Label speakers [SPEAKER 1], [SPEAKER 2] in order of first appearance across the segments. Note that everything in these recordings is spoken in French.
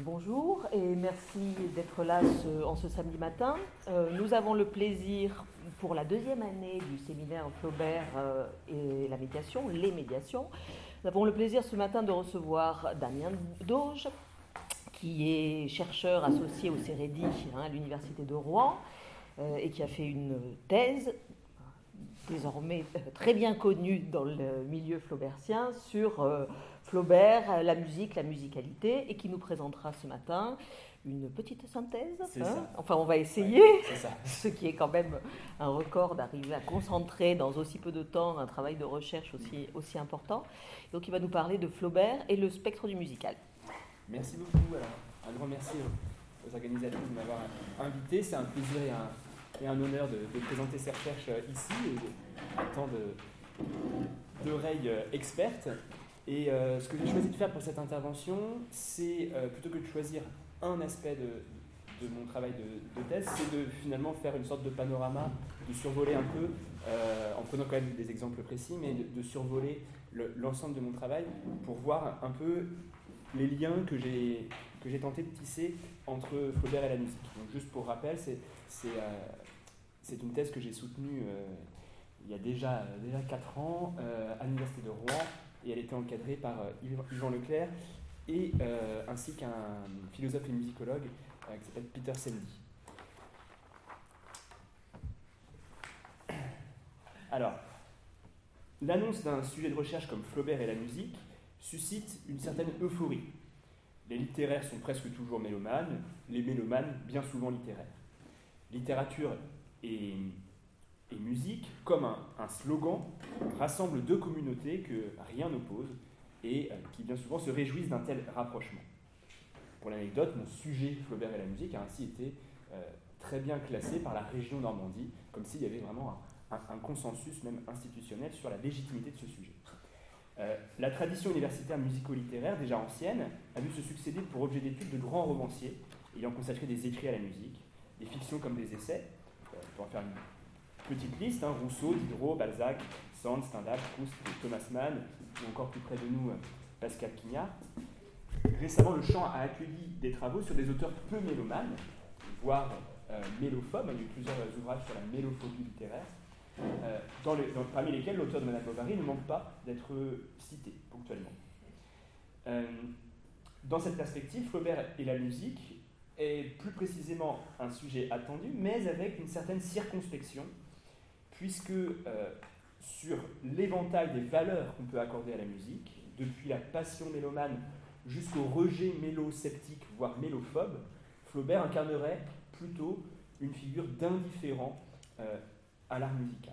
[SPEAKER 1] Bonjour et merci d'être là en ce samedi matin. Nous avons le plaisir, pour la deuxième année du séminaire Flaubert et la médiation, les médiations, nous avons le plaisir ce matin de recevoir Damien Dauge, qui est chercheur associé au CEREDI à l'Université de Rouen et qui a fait une thèse désormais très bien connue dans le milieu flaubertien sur Flaubert, la musique, la musicalité, et qui nous présentera ce matin une petite synthèse.
[SPEAKER 2] C'est ça.
[SPEAKER 1] Enfin, on va essayer,
[SPEAKER 2] c'est ça.
[SPEAKER 1] Ce qui est quand même un record d'arriver à concentrer dans aussi peu de temps un travail de recherche aussi important. Donc il va nous parler de Flaubert et le spectre du musical.
[SPEAKER 2] Merci beaucoup. Alors, un grand merci aux organisateurs de m'avoir invité. C'est un plaisir et un honneur de présenter ces recherches ici et à tant d'oreilles expertes. Et ce que j'ai choisi de faire pour cette intervention, c'est plutôt que de choisir un aspect de mon travail de thèse, c'est de finalement faire une sorte de panorama, de survoler un peu, en prenant quand même des exemples précis, mais de survoler l'ensemble de mon travail pour voir un peu les liens que j'ai tenté de tisser entre Flaubert et la musique. Donc juste pour rappel, c'est une thèse que j'ai soutenue il y a déjà 4 ans à l'Université de Rouen, et elle était encadrée par Yvan Leclerc et ainsi qu'un philosophe et musicologue qui s'appelle Peter Sendy. Alors, l'annonce d'un sujet de recherche comme Flaubert et la musique suscite une certaine euphorie. Les littéraires sont presque toujours mélomanes, les mélomanes bien souvent littéraires. Littérature et musique, comme un slogan, rassemble deux communautés que rien n'oppose et qui bien souvent se réjouissent d'un tel rapprochement. Pour l'anecdote, mon sujet Flaubert et la musique a ainsi été très bien classé par la région Normandie, comme s'il y avait vraiment un consensus même institutionnel sur la légitimité de ce sujet. La tradition universitaire musico-littéraire, déjà ancienne, a vu se succéder pour objet d'étude de grands romanciers ayant consacré des écrits à la musique, des fictions comme des essais. On peut en faire une petite liste, Rousseau, Diderot, Balzac, Sand, Stendhal, Proust, Thomas Mann, ou encore plus près de nous, Pascal Quignard. Récemment, le chant a accueilli des travaux sur des auteurs peu mélomanes, voire mélophobes. Il y a eu plusieurs ouvrages sur la mélophobie littéraire, parmi lesquels l'auteur de Madame Bovary ne manque pas d'être cité ponctuellement. Dans cette perspective, Flaubert et la musique est plus précisément un sujet attendu, mais avec une certaine circonspection, puisque sur l'éventail des valeurs qu'on peut accorder à la musique, depuis la passion mélomane jusqu'au rejet mélo-sceptique, voire mélophobe, Flaubert incarnerait plutôt une figure d'indifférent à l'art musical.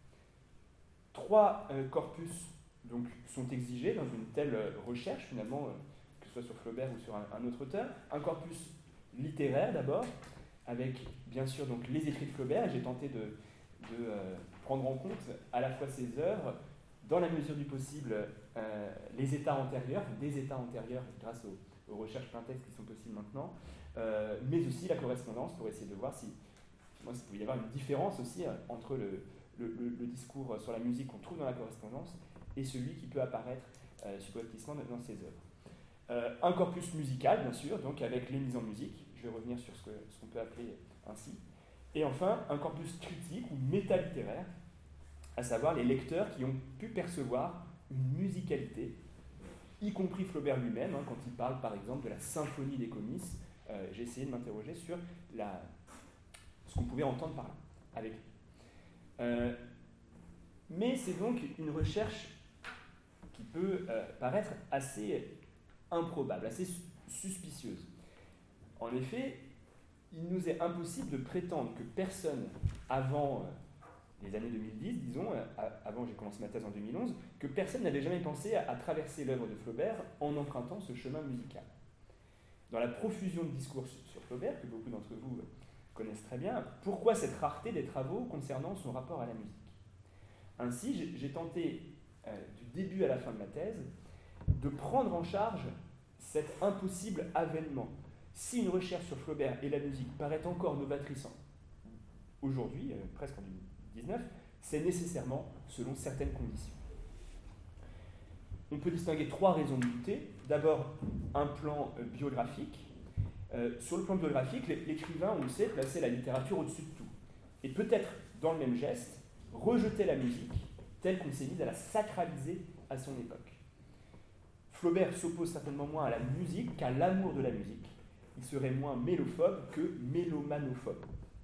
[SPEAKER 2] 3 corpus donc, sont exigés dans une telle recherche, finalement, que ce soit sur Flaubert ou sur un autre auteur. Un corpus littéraire d'abord, avec bien sûr donc, les écrits de Flaubert, et j'ai tenté de prendre en compte à la fois ses œuvres, dans la mesure du possible, les états antérieurs, des états antérieurs grâce aux recherches plein texte qui sont possibles maintenant, mais aussi la correspondance pour essayer de voir s'il pouvait y avoir une différence aussi entre le discours sur la musique qu'on trouve dans la correspondance et celui qui peut apparaître subrepticement dans ses œuvres. Un corpus musical, bien sûr, donc avec les mises en musique, je vais revenir sur ce qu'on peut appeler ainsi. Et enfin, un corpus critique ou métalittéraire, à savoir les lecteurs qui ont pu percevoir une musicalité, y compris Flaubert lui-même, quand il parle par exemple de la symphonie des comices. J'ai essayé de m'interroger sur ce qu'on pouvait entendre par là, avec lui. Mais c'est donc une recherche qui peut paraître assez improbable, assez suspicieuse. En effet, il nous est impossible de prétendre que personne, avant les années 2010, disons, avant j'ai commencé ma thèse en 2011, que personne n'avait jamais pensé à traverser l'œuvre de Flaubert en empruntant ce chemin musical. Dans la profusion de discours sur Flaubert, que beaucoup d'entre vous connaissent très bien, pourquoi cette rareté des travaux concernant son rapport à la musique ? Ainsi, j'ai tenté, du début à la fin de ma thèse, de prendre en charge cet impossible avènement. Si une recherche sur Flaubert et la musique paraît encore novatrice aujourd'hui, presque en 2019, c'est nécessairement selon certaines conditions. On peut distinguer 3 raisons de douter. D'abord, un plan biographique. Sur le plan biographique, l'écrivain, on le sait, plaçait la littérature au-dessus de tout. Et peut-être, dans le même geste, rejetait la musique telle qu'on s'est mis à la sacraliser à son époque. Flaubert s'oppose certainement moins à la musique qu'à l'amour de la musique. Il serait moins mélophobe que mélomanophobe.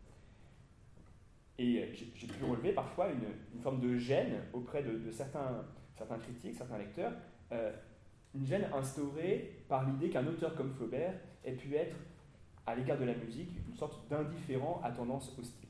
[SPEAKER 2] Et j'ai pu relever parfois une forme de gêne auprès de certains critiques, certains lecteurs, une gêne instaurée par l'idée qu'un auteur comme Flaubert ait pu être, à l'égard de la musique, une sorte d'indifférent à tendance hostile.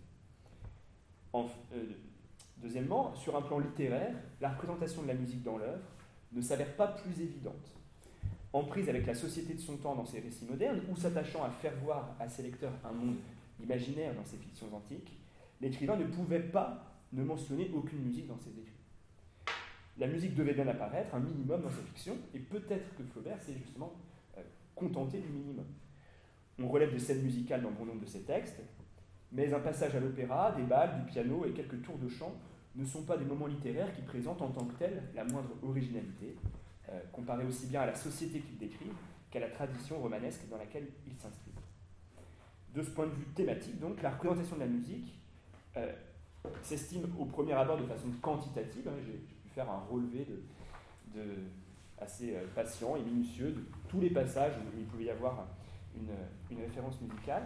[SPEAKER 2] Deuxièmement, sur un plan littéraire, la représentation de la musique dans l'œuvre ne s'avère pas plus évidente. En prise avec la société de son temps dans ses récits modernes, ou s'attachant à faire voir à ses lecteurs un monde imaginaire dans ses fictions antiques, l'écrivain ne pouvait pas ne mentionner aucune musique dans ses écrits. La musique devait bien apparaître, un minimum dans sa fiction, et peut-être que Flaubert s'est justement contenté du minimum. On relève des scènes musicales dans bon nombre de ses textes, mais un passage à l'opéra, des bals, du piano et quelques tours de chant ne sont pas des moments littéraires qui présentent en tant que tels la moindre originalité, comparée aussi bien à la société qu'il décrit qu'à la tradition romanesque dans laquelle il s'inscrit. De ce point de vue thématique, donc, la représentation de la musique s'estime au premier abord de façon quantitative. J'ai pu faire un relevé assez patient et minutieux de tous les passages où il pouvait y avoir une référence musicale.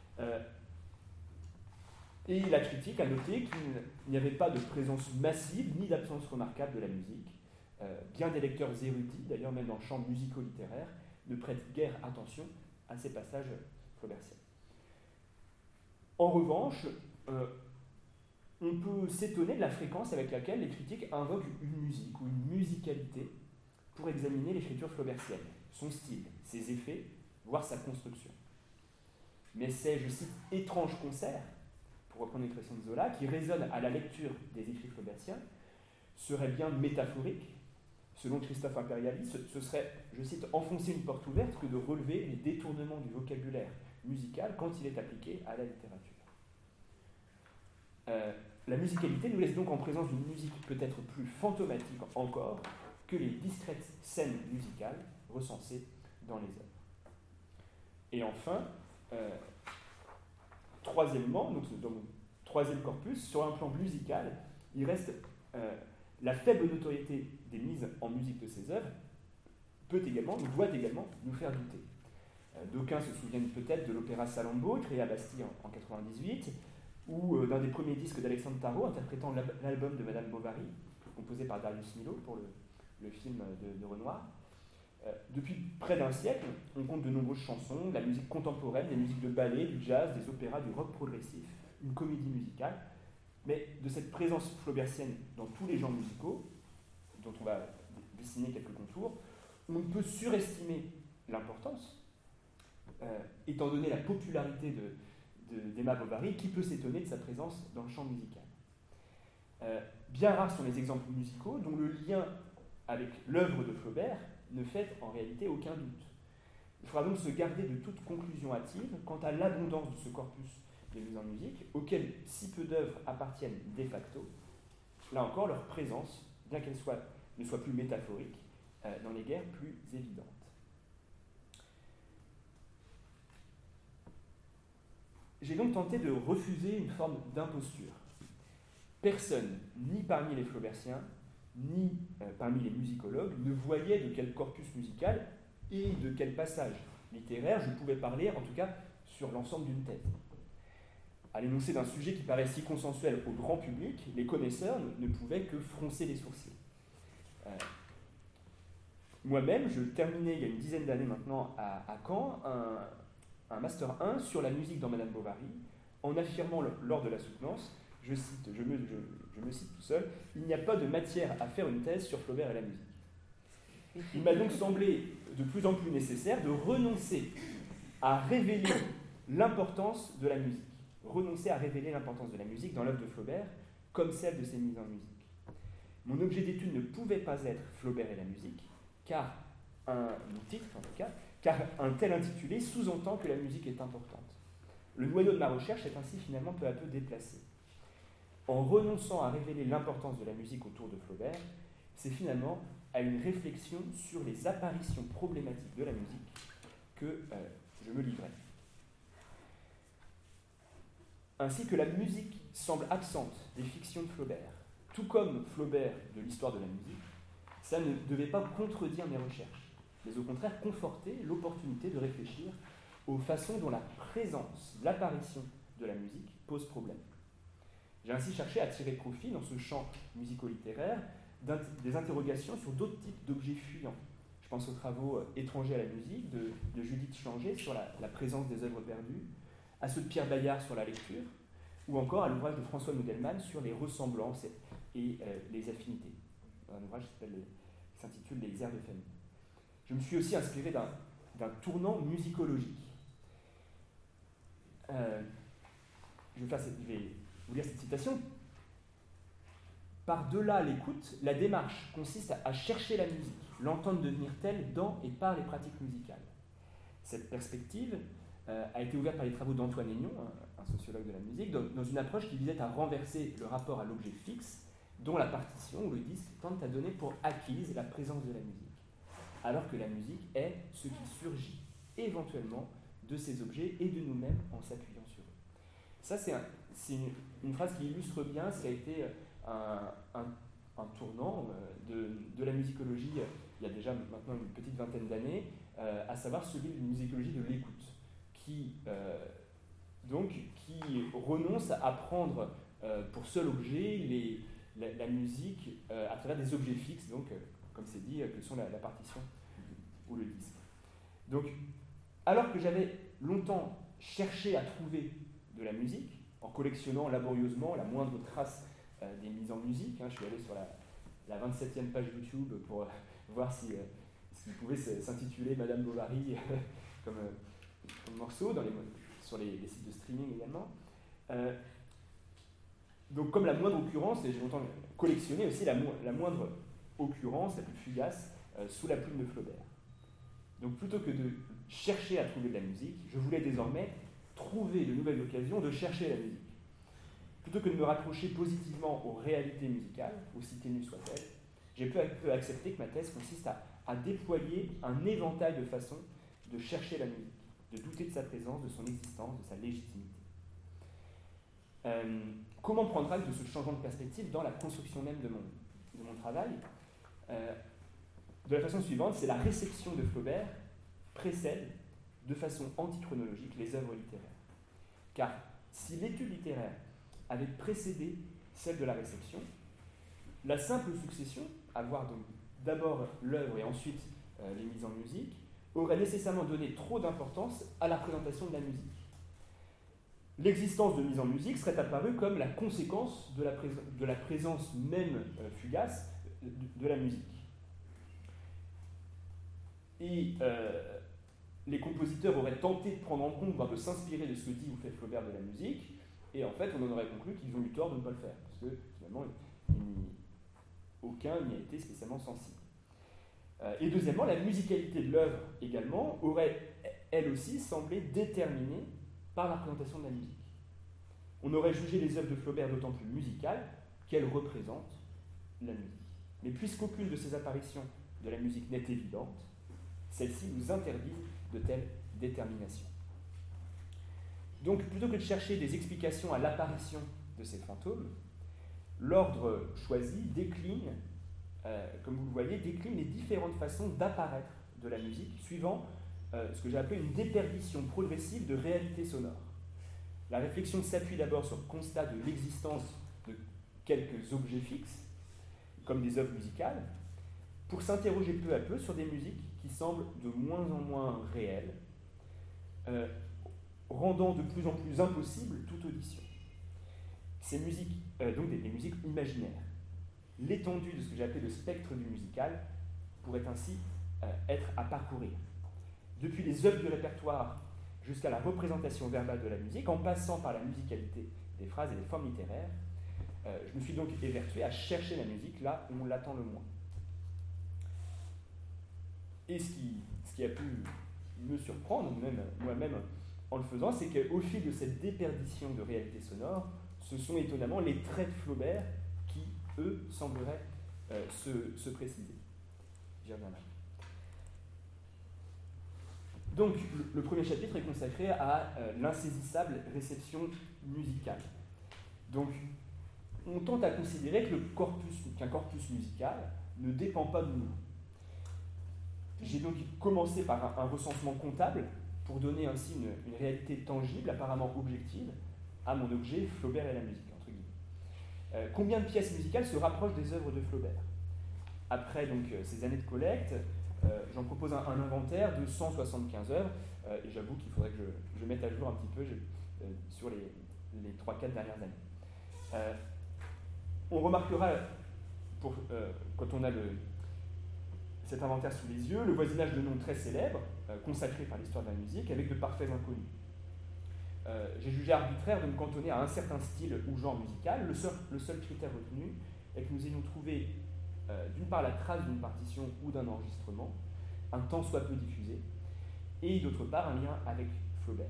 [SPEAKER 2] Et la critique a noté qu'il n'y avait pas de présence massive ni d'absence remarquable de la musique. Bien des lecteurs érudits, d'ailleurs même dans le champ musico-littéraire, ne prêtent guère attention à ces passages flaubertiens. En revanche, on peut s'étonner de la fréquence avec laquelle les critiques invoquent une musique ou une musicalité pour examiner l'écriture flaubertienne, son style, ses effets, voire sa construction. Mais c'est, je cite, étrange concert, pour reprendre l'expression de Zola, qui résonne à la lecture des écrits flaubertiens, serait bien métaphorique. Selon Christophe Imperiali, ce serait, je cite, enfoncer une porte ouverte que de relever les détournements du vocabulaire musical quand il est appliqué à la littérature. La musicalité nous laisse donc en présence d'une musique peut-être plus fantomatique encore que les discrètes scènes musicales recensées dans les œuvres. Et enfin, troisièmement, donc dans mon troisième corpus, sur un plan musical, il reste la faible notoriété des mises en musique de ces œuvres doit également nous faire douter. D'aucuns se souviennent peut-être de l'opéra Salammbô, créé à Bastille en 1998, ou d'un des premiers disques d'Alexandre Tarot, interprétant l'album de Madame Bovary, composé par Darius Milhaud pour le film de Renoir. Depuis près d'un siècle, on compte de nombreuses chansons, de la musique contemporaine, des musiques de ballet, du jazz, des opéras, du rock progressif, une comédie musicale. Mais de cette présence flaubertienne dans tous les genres musicaux, dont on va dessiner quelques contours, on ne peut surestimer l'importance, étant donné la popularité d'Emma Bovary, qui peut s'étonner de sa présence dans le champ musical. Bien rares sont les exemples musicaux dont le lien avec l'œuvre de Flaubert ne fait en réalité aucun doute. Il faudra donc se garder de toute conclusion hâtive quant à l'abondance de ce corpus de mise en musique, auquel si peu d'œuvres appartiennent de facto. Là encore, leur présence, bien qu'elle ne soit plus métaphorique, n'en est guère plus évidente. J'ai donc tenté de refuser une forme d'imposture. Personne, ni parmi les flaubertiens, ni parmi les musicologues, ne voyait de quel corpus musical et de quel passage littéraire je pouvais parler, en tout cas sur l'ensemble d'une thèse. À l'énoncé d'un sujet qui paraît si consensuel au grand public, les connaisseurs ne pouvaient que froncer les sourcils. Moi-même, je terminais il y a une dizaine d'années maintenant à Caen un Master 1 sur la musique dans Madame Bovary, en affirmant lors de la soutenance, je me cite tout seul, « Il n'y a pas de matière à faire une thèse sur Flaubert et la musique ». Il m'a donc semblé de plus en plus nécessaire de renoncer à révéler l'importance de la musique. Renoncer à révéler l'importance de la musique dans l'œuvre de Flaubert, comme celle de ses mises en musique. Mon objet d'étude ne pouvait pas être Flaubert et la musique, car un tel intitulé sous-entend que la musique est importante. Le noyau de ma recherche est ainsi finalement peu à peu déplacé. En renonçant à révéler l'importance de la musique autour de Flaubert, c'est finalement à une réflexion sur les apparitions problématiques de la musique que je me livrais. Ainsi que la musique semble absente des fictions de Flaubert, tout comme Flaubert de l'histoire de la musique, ça ne devait pas contredire mes recherches, mais au contraire conforter l'opportunité de réfléchir aux façons dont la présence, l'apparition de la musique pose problème. J'ai ainsi cherché à tirer profit dans ce champ musico-littéraire des interrogations sur d'autres types d'objets fuyants. Je pense aux travaux étrangers à la musique de Judith Schlanger sur la présence des œuvres perdues, à ceux de Pierre Bayard sur la lecture, ou encore à l'ouvrage de François Nodelman sur les ressemblances et les affinités. Un ouvrage qui s'intitule « Les airs de famille ». Je me suis aussi inspiré d'un tournant musicologique. Je vais vous lire cette citation. Par-delà l'écoute, la démarche consiste à chercher la musique, l'entendre devenir telle dans et par les pratiques musicales. Cette perspective a été ouverte par les travaux d'Antoine Aignon, un sociologue de la musique, dans une approche qui visait à renverser le rapport à l'objet fixe, dont la partition ou le disque tente à donner pour acquise la présence de la musique, alors que la musique est ce qui surgit éventuellement de ces objets et de nous-mêmes en s'appuyant sur eux. Ça, c'est une phrase qui illustre bien ce qui a été un tournant de la musicologie il y a déjà maintenant une petite vingtaine d'années, à savoir celui d'une musicologie de l'écoute, qui renonce à prendre pour seul objet la musique à travers des objets fixes, donc, comme c'est dit, que sont la partition ou le disque. Donc, alors que j'avais longtemps cherché à trouver de la musique, en collectionnant laborieusement la moindre trace des mises en musique, je suis allé sur la 27e page YouTube pour voir ce qui pouvait s'intituler Madame Bovary comme morceau, sur les sites de streaming également. Donc comme la moindre occurrence, et j'ai longtemps collectionné aussi la moindre occurrence, la plus fugace, sous la plume de Flaubert. Donc plutôt que de chercher à trouver de la musique, je voulais désormais trouver de nouvelles occasions de chercher la musique. Plutôt que de me raccrocher positivement aux réalités musicales, aussi ténues soient-elles, j'ai peu à peu accepté que ma thèse consiste à déployer un éventail de façons de chercher la musique, de douter de sa présence, de son existence, de sa légitimité. Comment prendre acte de ce changement de perspective dans la construction même de mon travail? De la façon suivante, c'est la réception de Flaubert précède de façon antichronologique les œuvres littéraires. Car si l'étude littéraire avait précédé celle de la réception, la simple succession, à voir donc d'abord l'œuvre et ensuite les mises en musique, aurait nécessairement donné trop d'importance à la représentation de la musique. L'existence de mise en musique serait apparue comme la conséquence de la présence même fugace de la musique. Et les compositeurs auraient tenté de prendre en compte, voire de s'inspirer de ce que dit ou fait Flaubert de la musique, et en fait on en aurait conclu qu'ils ont eu tort de ne pas le faire, parce que finalement aucun n'y a été spécialement sensible. Et deuxièmement, la musicalité de l'œuvre également aurait elle aussi semblé déterminée par la représentation de la musique. On aurait jugé les œuvres de Flaubert d'autant plus musicales qu'elles représentent la musique. Mais puisqu'aucune de ces apparitions de la musique n'est évidente, celle-ci nous interdit de telles déterminations. Donc, plutôt que de chercher des explications à l'apparition de ces fantômes, l'ordre choisi décline, comme vous le voyez, décline les différentes façons d'apparaître de la musique, suivant ce que j'ai appelé une déperdition progressive de réalité sonore. La réflexion s'appuie d'abord sur le constat de l'existence de quelques objets fixes, comme des œuvres musicales, pour s'interroger peu à peu sur des musiques qui semblent de moins en moins réelles, rendant de plus en plus impossible toute audition. Ces musiques, donc des musiques imaginaires. L'étendue de ce que j'ai appelé le spectre du musical pourrait ainsi être à parcourir. Depuis les œuvres du répertoire jusqu'à la représentation verbale de la musique, en passant par la musicalité des phrases et des formes littéraires, je me suis donc évertué à chercher la musique là où on l'attend le moins. Et ce qui a pu me surprendre, moi-même en le faisant, c'est qu'au fil de cette déperdition de réalité sonore, ce sont étonnamment les traits de Flaubert qui, eux, sembleraient se préciser. J'y reviendrai. Donc, le premier chapitre est consacré à l'insaisissable réception musicale. Donc, on tente à considérer que qu'un corpus musical ne dépend pas de nous. J'ai donc commencé par un recensement comptable pour donner ainsi une réalité tangible, apparemment objective, à mon objet Flaubert et la musique, entre guillemets. Combien de pièces musicales se rapprochent des œuvres de Flaubert? Après donc, ces années de collecte, j'en propose un inventaire de 175 œuvres, et j'avoue qu'il faudrait que je mette à jour un petit peu sur les 3-4 dernières années. On remarquera, quand on a cet inventaire sous les yeux, le voisinage de noms très célèbres, consacrés par l'histoire de la musique, avec de parfaits inconnus. J'ai jugé arbitraire de me cantonner à un certain style ou genre musical. Le seul critère retenu est que nous ayons trouvé, d'une part, la trace d'une partition ou d'un enregistrement, un tant soit peu diffusé, et d'autre part, un lien avec Flaubert.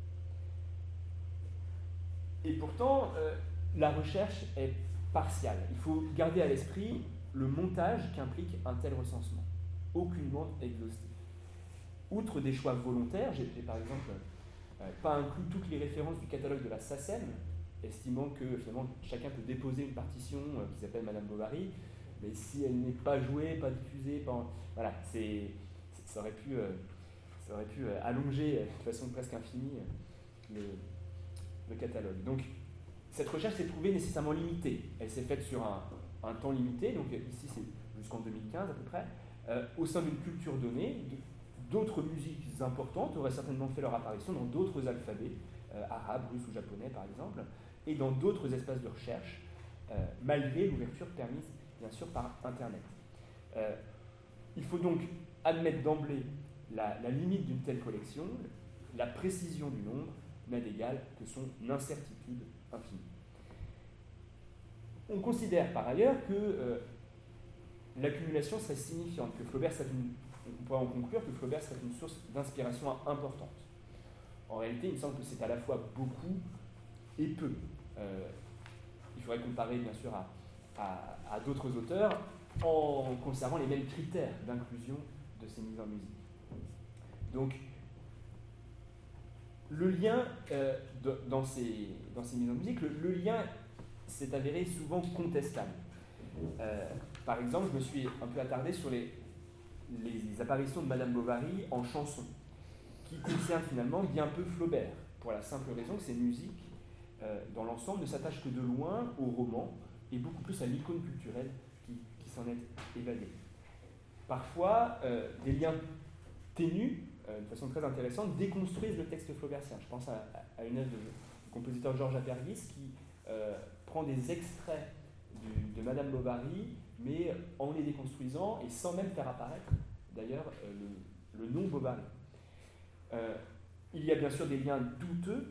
[SPEAKER 2] Et pourtant, la recherche est partiale. Il faut garder à l'esprit le montage qu'implique un tel recensement, aucunement exhaustif. Outre des choix volontaires, j'ai par exemple pas inclus toutes les références du catalogue de la SACEM, estimant que finalement chacun peut déposer une partition qui s'appelle Madame Bovary, mais si elle n'est pas jouée, pas diffusée, voilà, ça aurait pu allonger de façon presque infinie le catalogue. Donc cette recherche s'est trouvée nécessairement limitée. Elle s'est faite sur un temps limité, donc ici c'est jusqu'en 2015 à peu près, au sein d'une culture donnée. D'autres musiques importantes auraient certainement fait leur apparition dans d'autres alphabets, arabes, russes ou japonais par exemple, et dans d'autres espaces de recherche, malgré l'ouverture permise bien sûr par Internet. Il faut donc admettre d'emblée la limite d'une telle collection, la précision du nombre n'a d'égal que son incertitude infinie. On considère par ailleurs que l'accumulation serait signifiante, que Flaubert on pourrait en conclure que Flaubert serait une source d'inspiration importante. En réalité, il me semble que c'est à la fois beaucoup et peu. Il faudrait comparer bien sûr à d'autres auteurs en conservant les mêmes critères d'inclusion de ces mises en musique. Donc, le lien dans ces mises en musique, le lien s'est avéré souvent contestable. Par exemple, je me suis un peu attardé sur les apparitions de Madame Bovary en chanson, qui concernent finalement bien peu Flaubert, pour la simple raison que ces musiques, dans l'ensemble, ne s'attachent que de loin au roman et beaucoup plus à l'icône culturelle qui s'en est évadée. Parfois, des liens ténus, de façon très intéressante, déconstruisent le texte flaubertien. Je pense à une œuvre du compositeur Georges Apergis qui prend des extraits de Madame Bovary, mais en les déconstruisant et sans même faire apparaître d'ailleurs le nom Bovary. Il y a bien sûr des liens douteux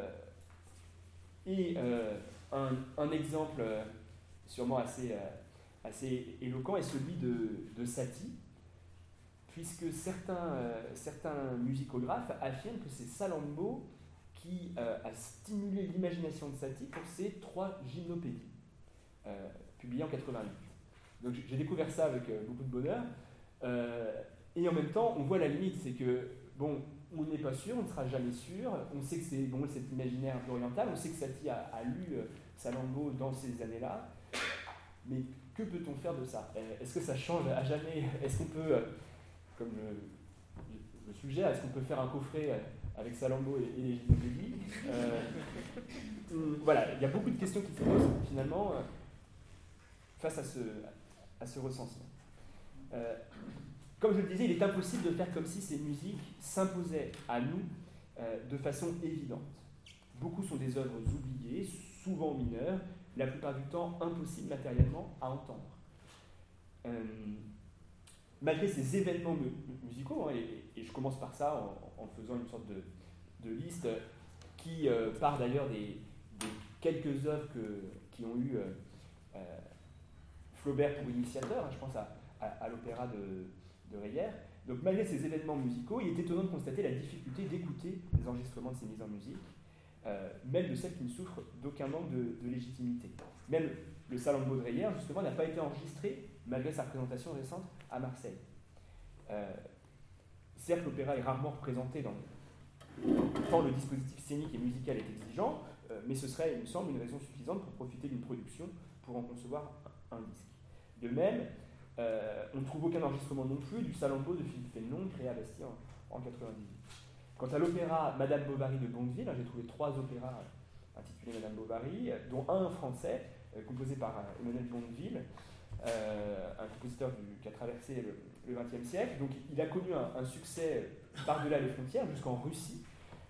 [SPEAKER 2] et un exemple sûrement assez éloquent est celui de Satie, puisque certains musicographes affirment que c'est Salammbô qui a stimulé l'imagination de Satie pour ses 3 gymnopédies, publiées en 88. Donc j'ai découvert ça avec beaucoup de bonheur, et en même temps on voit la limite, c'est que bon, on n'est pas sûr, on ne sera jamais sûr, on sait que c'est bon, cet imaginaire un peu oriental, on sait que Satie a lu Salammbô dans ces années-là, mais que peut-on faire de ça? Est-ce que ça change à jamais? Est-ce qu'on peut, comme je suggère, est-ce qu'on peut faire un coffret avec Salammbô et les gymnopédies? Voilà, il y a beaucoup de questions qui se posent finalement face à ce recensement. Comme je le disais, il est impossible de faire comme si ces musiques s'imposaient à nous de façon évidente. Beaucoup sont des œuvres oubliées, souvent mineures, la plupart du temps impossibles matériellement à entendre. Malgré ces événements musicaux, et je commence par ça en faisant une sorte de liste qui part d'ailleurs des quelques œuvres qui ont eu Flaubert pour initiateur, je pense à l'opéra de Reyer. Donc malgré ces événements musicaux, il est étonnant de constater la difficulté d'écouter les enregistrements de ces mises en musique, même de celles qui ne souffrent d'aucun manque de légitimité. Même le Salammbô de Reyer, justement, n'a pas été enregistré, malgré sa représentation récente, à Marseille. certes, l'opéra est rarement représenté tant le dispositif scénique et musical est exigeant, mais ce serait, il me semble, une raison suffisante pour profiter d'une production pour en concevoir un disque. De même, on ne trouve aucun enregistrement non plus du Salammbô de Philippe Fénelon, créé à Bastia en 98. Quant à l'opéra Madame Bovary de Bondeville, j'ai trouvé 3 opéras intitulés Madame Bovary, dont un français, composé par Emmanuel Bondeville, un compositeur qui a traversé le XXe siècle. Donc il a connu un succès par-delà les frontières, jusqu'en Russie.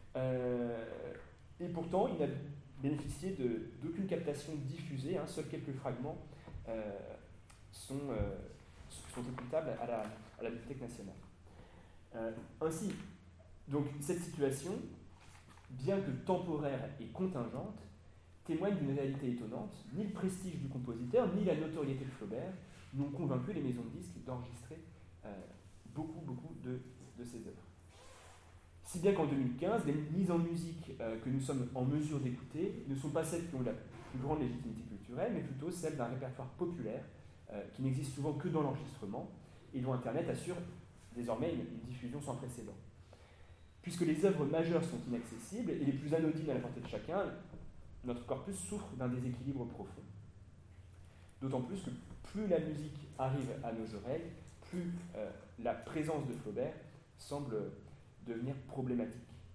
[SPEAKER 2] Et pourtant, il n'a bénéficié d'aucune captation diffusée, seuls quelques fragments sont écoutables à la Bibliothèque nationale. Ainsi, donc, cette situation, bien que temporaire et contingente, témoigne d'une réalité étonnante. Ni le prestige du compositeur, ni la notoriété de Flaubert n'ont convaincu les maisons de disques d'enregistrer beaucoup de ses œuvres. Si bien qu'en 2015, les mises en musique que nous sommes en mesure d'écouter ne sont pas celles qui ont la plus grande légitimité culturelle, mais plutôt celles d'un répertoire populaire qui n'existe souvent que dans l'enregistrement et dont Internet assure désormais une diffusion sans précédent. Puisque les œuvres majeures sont inaccessibles et les plus anodines à la portée de chacun, notre corpus souffre d'un déséquilibre profond. D'autant plus que plus la musique arrive à nos oreilles, plus la présence de Flaubert semble devenir problématique.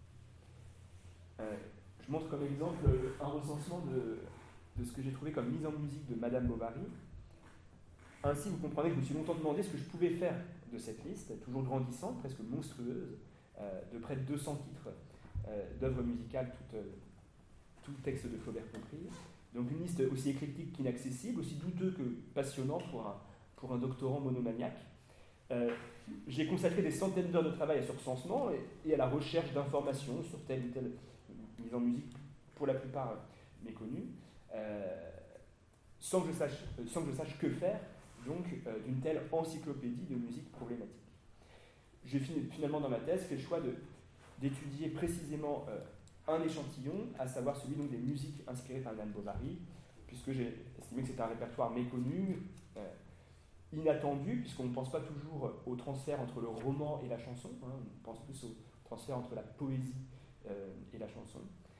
[SPEAKER 2] Je montre comme exemple un recensement de ce que j'ai trouvé comme mise en musique de Madame Bovary. Ainsi, vous comprenez que je me suis longtemps demandé ce que je pouvais faire de cette liste, toujours grandissante, presque monstrueuse, de près de 200 titres d'œuvres musicales, tout texte de Flaubert compris. Donc une liste aussi éclectique qu'inaccessible, aussi douteuse que passionnante pour un doctorant monomaniaque. J'ai consacré des centaines d'heures de travail à ce recensement et à la recherche d'informations sur telle ou telle mise en musique, pour la plupart méconnue, sans que je sache que faire donc d'une telle encyclopédie de musique problématique. J'ai finalement dans ma thèse fait le choix d'étudier précisément un échantillon, à savoir celui donc des musiques inspirées par Madame Bovary, puisque j'ai estimé que c'était un répertoire méconnu, inattendu, puisqu'on ne pense pas toujours au transfert entre le roman et la chanson, on pense plus au transfert entre la poésie et la chanson,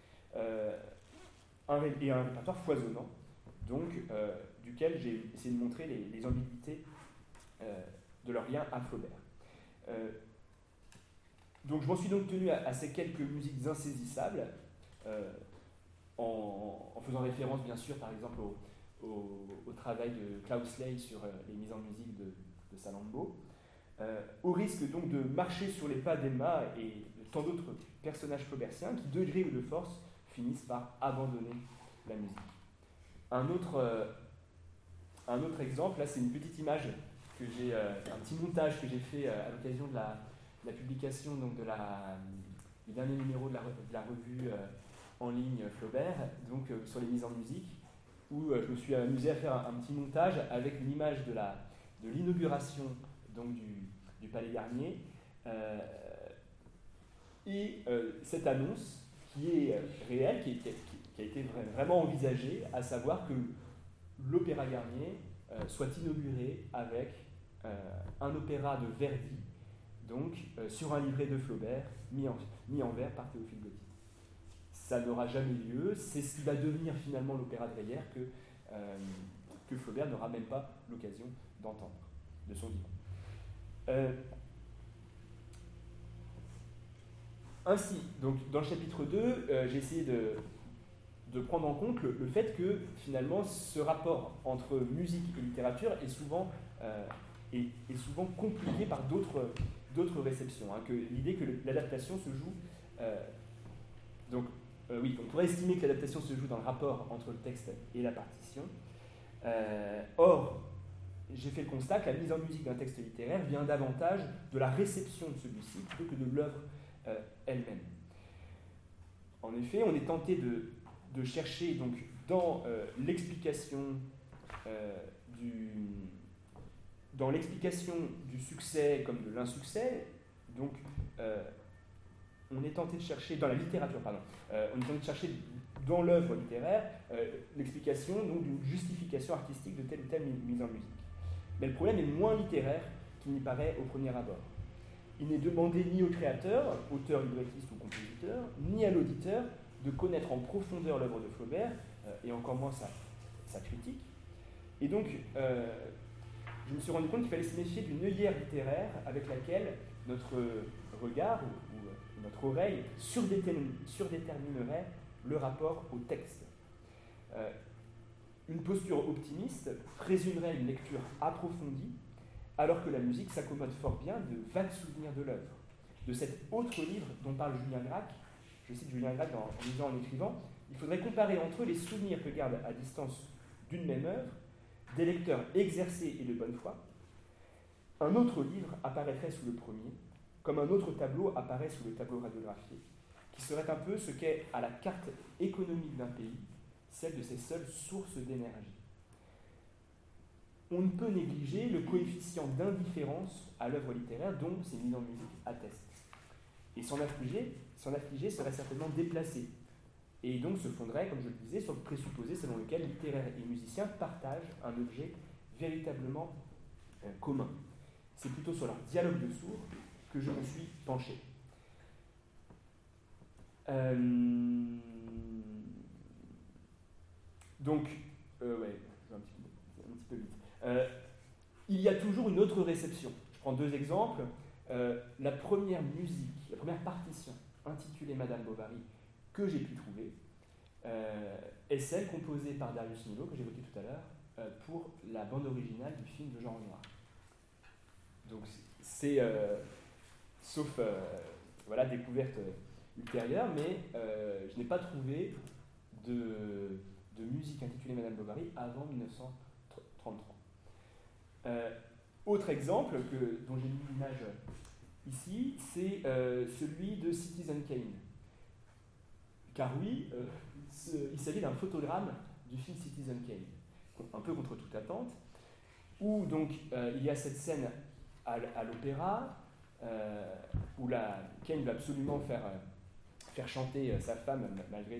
[SPEAKER 2] et un répertoire foisonnant, donc duquel j'ai essayé de montrer les ambiguïtés de leur lien à Flaubert. Donc je m'en suis donc tenu à ces quelques musiques insaisissables, en faisant référence bien sûr par exemple au travail de Klaus Ley sur les mises en musique de Salammbô, au risque donc de marcher sur les pas d'Emma et de tant d'autres personnages flaubertiens qui, de gré ou de force, finissent par abandonner la musique. Un autre exemple, là c'est une petite image que j'ai, un petit montage que j'ai fait à l'occasion de la publication donc du dernier numéro de la revue en ligne Flaubert, donc sur les mises en musique, où je me suis amusé à faire un petit montage avec une image de l'inauguration donc du Palais Garnier et cette annonce qui est réelle, qui a été vraiment envisagée, à savoir que l'Opéra Garnier soit inauguré avec un opéra de Verdi, donc sur un livret de Flaubert mis en vers par Théophile Gautier. Ça n'aura jamais lieu, c'est ce qui va devenir finalement l'opéra de Reyer que Flaubert n'aura même pas l'occasion d'entendre de son vivant. Ainsi, donc, dans le chapitre 2, j'ai essayé de prendre en compte le fait que finalement ce rapport entre musique et littérature est souvent compliqué par d'autres réceptions, que l'idée que l'adaptation se joue oui, on pourrait estimer que l'adaptation se joue dans le rapport entre le texte et la partition. Or, j'ai fait le constat que la mise en musique d'un texte littéraire vient davantage de la réception de celui-ci plutôt que de l'œuvre elle-même. En effet, on est tenté de chercher donc, dans l'explication du succès comme de l'insuccès, donc on est tenté de chercher, dans la littérature, on est tenté de chercher dans l'œuvre littéraire l'explication d'une justification artistique de telle ou telle mise en musique. Mais le problème est moins littéraire qu'il n'y paraît au premier abord. il n'est demandé ni au créateur, auteur, librettiste ou compositeur, ni à l'auditeur de connaître en profondeur l'œuvre de Flaubert, et encore moins sa critique. Et donc, je me suis rendu compte qu'il fallait se méfier d'une œillère littéraire avec laquelle notre regard ou notre oreille surdéterminerait le rapport au texte. Une posture optimiste présumerait une lecture approfondie, alors que la musique s'accommode fort bien de vagues souvenirs de l'œuvre. De cet autre livre dont parle Julien Gracq, je cite Julien Gracq en lisant, en écrivant, il faudrait comparer entre eux les souvenirs que gardent à distance d'une même œuvre des lecteurs exercés et de bonne foi. Un autre livre apparaîtrait sous le premier, comme un autre tableau apparaît sous le tableau radiographié, qui serait un peu ce qu'est à la carte économique d'un pays, celle de ses seules sources d'énergie. On ne peut négliger le coefficient d'indifférence à l'œuvre littéraire dont ces mises en musique attestent. Et s'en affliger serait certainement déplacé, et donc se fonderait, comme je le disais, sur le présupposé selon lequel littéraires et musiciens partagent un objet véritablement commun. C'est plutôt sur leur dialogue de sourds que je me suis penché. Donc, ouais, je vais un petit peu vite. Il y a toujours une autre réception. Je prends deux exemples. La première musique, la première partition, intitulée Madame Bovary, que j'ai pu trouver, est celle composée par Darius Milhaud, que j'évoquais tout à l'heure, pour la bande originale du film de Jean Renoir. Donc c'est, sauf voilà, découverte ultérieure, mais je n'ai pas trouvé de musique intitulée Madame Bovary avant 1933. Autre exemple dont j'ai mis l'image ici, c'est celui de Citizen Kane. Car oui, il s'agit d'un photogramme du film Citizen Kane, un peu contre toute attente, où donc il y a cette scène à l'opéra, où Kane veut absolument faire chanter sa femme malgré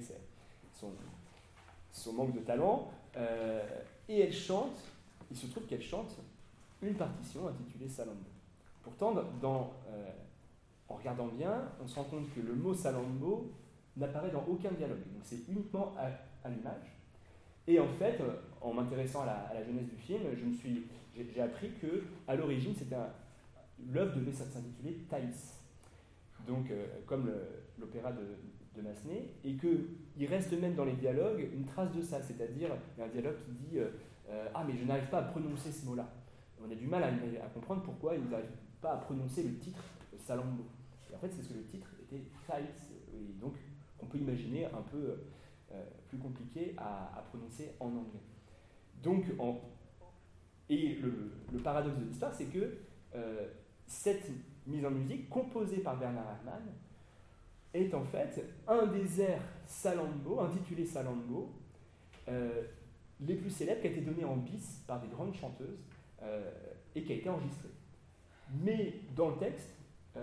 [SPEAKER 2] son manque de talent, et elle chante, il se trouve qu'elle chante une partition intitulée Salammbô. Pourtant, en regardant bien, on se rend compte que le mot Salammbô n'apparaît dans aucun dialogue, donc c'est uniquement à l'image. Et en fait, en m'intéressant à la jeunesse du film, j'ai appris qu'à l'origine, l'œuvre devait s'intituler Thaïs, donc comme l'opéra de Massenet, et qu'il reste même dans les dialogues une trace de ça, c'est-à-dire il y a un dialogue qui dit ah mais je n'arrive pas à prononcer ce mot-là. On a du mal à comprendre pourquoi ils n'arrivent pas à prononcer le titre Salammbô. Et en fait, c'est parce que le titre était Thaïs, et donc on peut imaginer un peu plus compliqué à prononcer en anglais. Donc, et le paradoxe de l'histoire, c'est que cette mise en musique, composée par Bernard Herrmann, est en fait un des airs Salammbô, intitulé Salammbô, les plus célèbres, qui a été donné en bis par des grandes chanteuses et qui a été enregistré. Mais dans le texte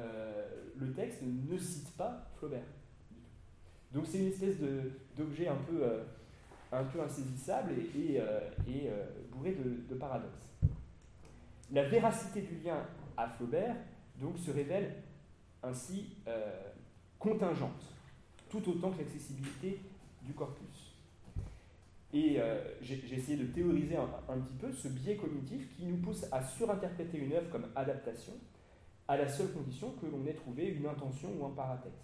[SPEAKER 2] ne cite pas Flaubert. Donc c'est une espèce d'objet un peu insaisissable et bourré de paradoxes. La véracité du lien à Flaubert donc, se révèle ainsi contingente, tout autant que l'accessibilité du corpus. Et j'ai essayé de théoriser un petit peu ce biais cognitif qui nous pousse à surinterpréter une œuvre comme adaptation, à la seule condition que l'on ait trouvé une intention ou un paratexte.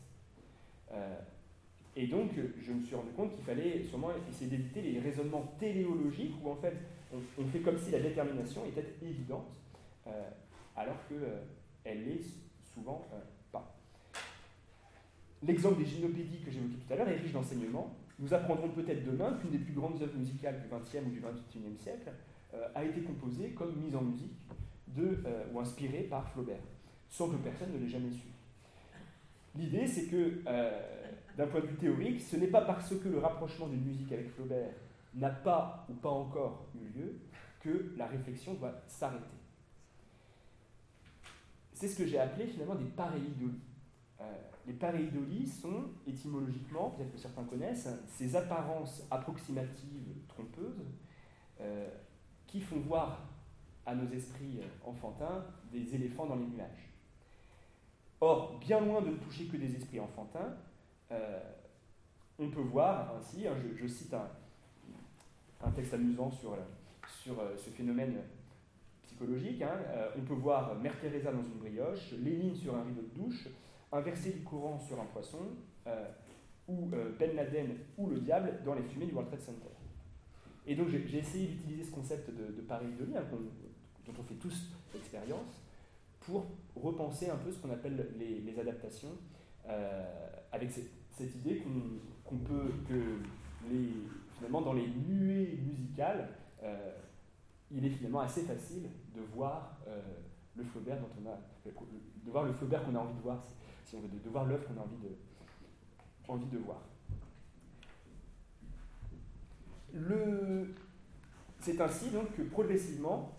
[SPEAKER 2] Et donc, je me suis rendu compte qu'il fallait sûrement essayer d'éviter les raisonnements téléologiques où, en fait, on fait comme si la détermination était évidente, alors qu'elle l'est souvent pas. L'exemple des gymnopédies que j'évoquais tout à l'heure est riche d'enseignements. Nous apprendrons peut-être demain qu'une des plus grandes œuvres musicales du XXe ou du XXIe siècle a été composée comme mise en musique ou inspirée par Flaubert, sans que personne ne l'ait jamais su. L'idée, c'est que, d'un point de vue théorique, ce n'est pas parce que le rapprochement d'une musique avec Flaubert n'a pas ou pas encore eu lieu que la réflexion doit s'arrêter. C'est ce que j'ai appelé finalement des pareidolies. Les pareidolies sont, étymologiquement, peut-être que certains connaissent, ces apparences approximatives trompeuses qui font voir à nos esprits enfantins des éléphants dans les nuages. Or, bien loin de ne toucher que des esprits enfantins, on peut voir ainsi, hein, je cite un texte amusant sur ce phénomène psychologique, hein, on peut voir Mère Teresa dans une brioche, Lénine sur un rideau de douche, un verset du Coran sur un poisson, ou Ben Laden ou le diable dans les fumées du World Trade Center. Et donc j'ai essayé d'utiliser ce concept de pareidolie, hein, dont on fait tous l'expérience, pour repenser un peu ce qu'on appelle les adaptations, avec cette idée finalement dans les nuées musicales, il est finalement assez facile de voir le Flaubert de voir le Flaubert qu'on a envie de voir, si on veut, de voir l'œuvre qu'on a envie de voir. C'est ainsi donc que progressivement,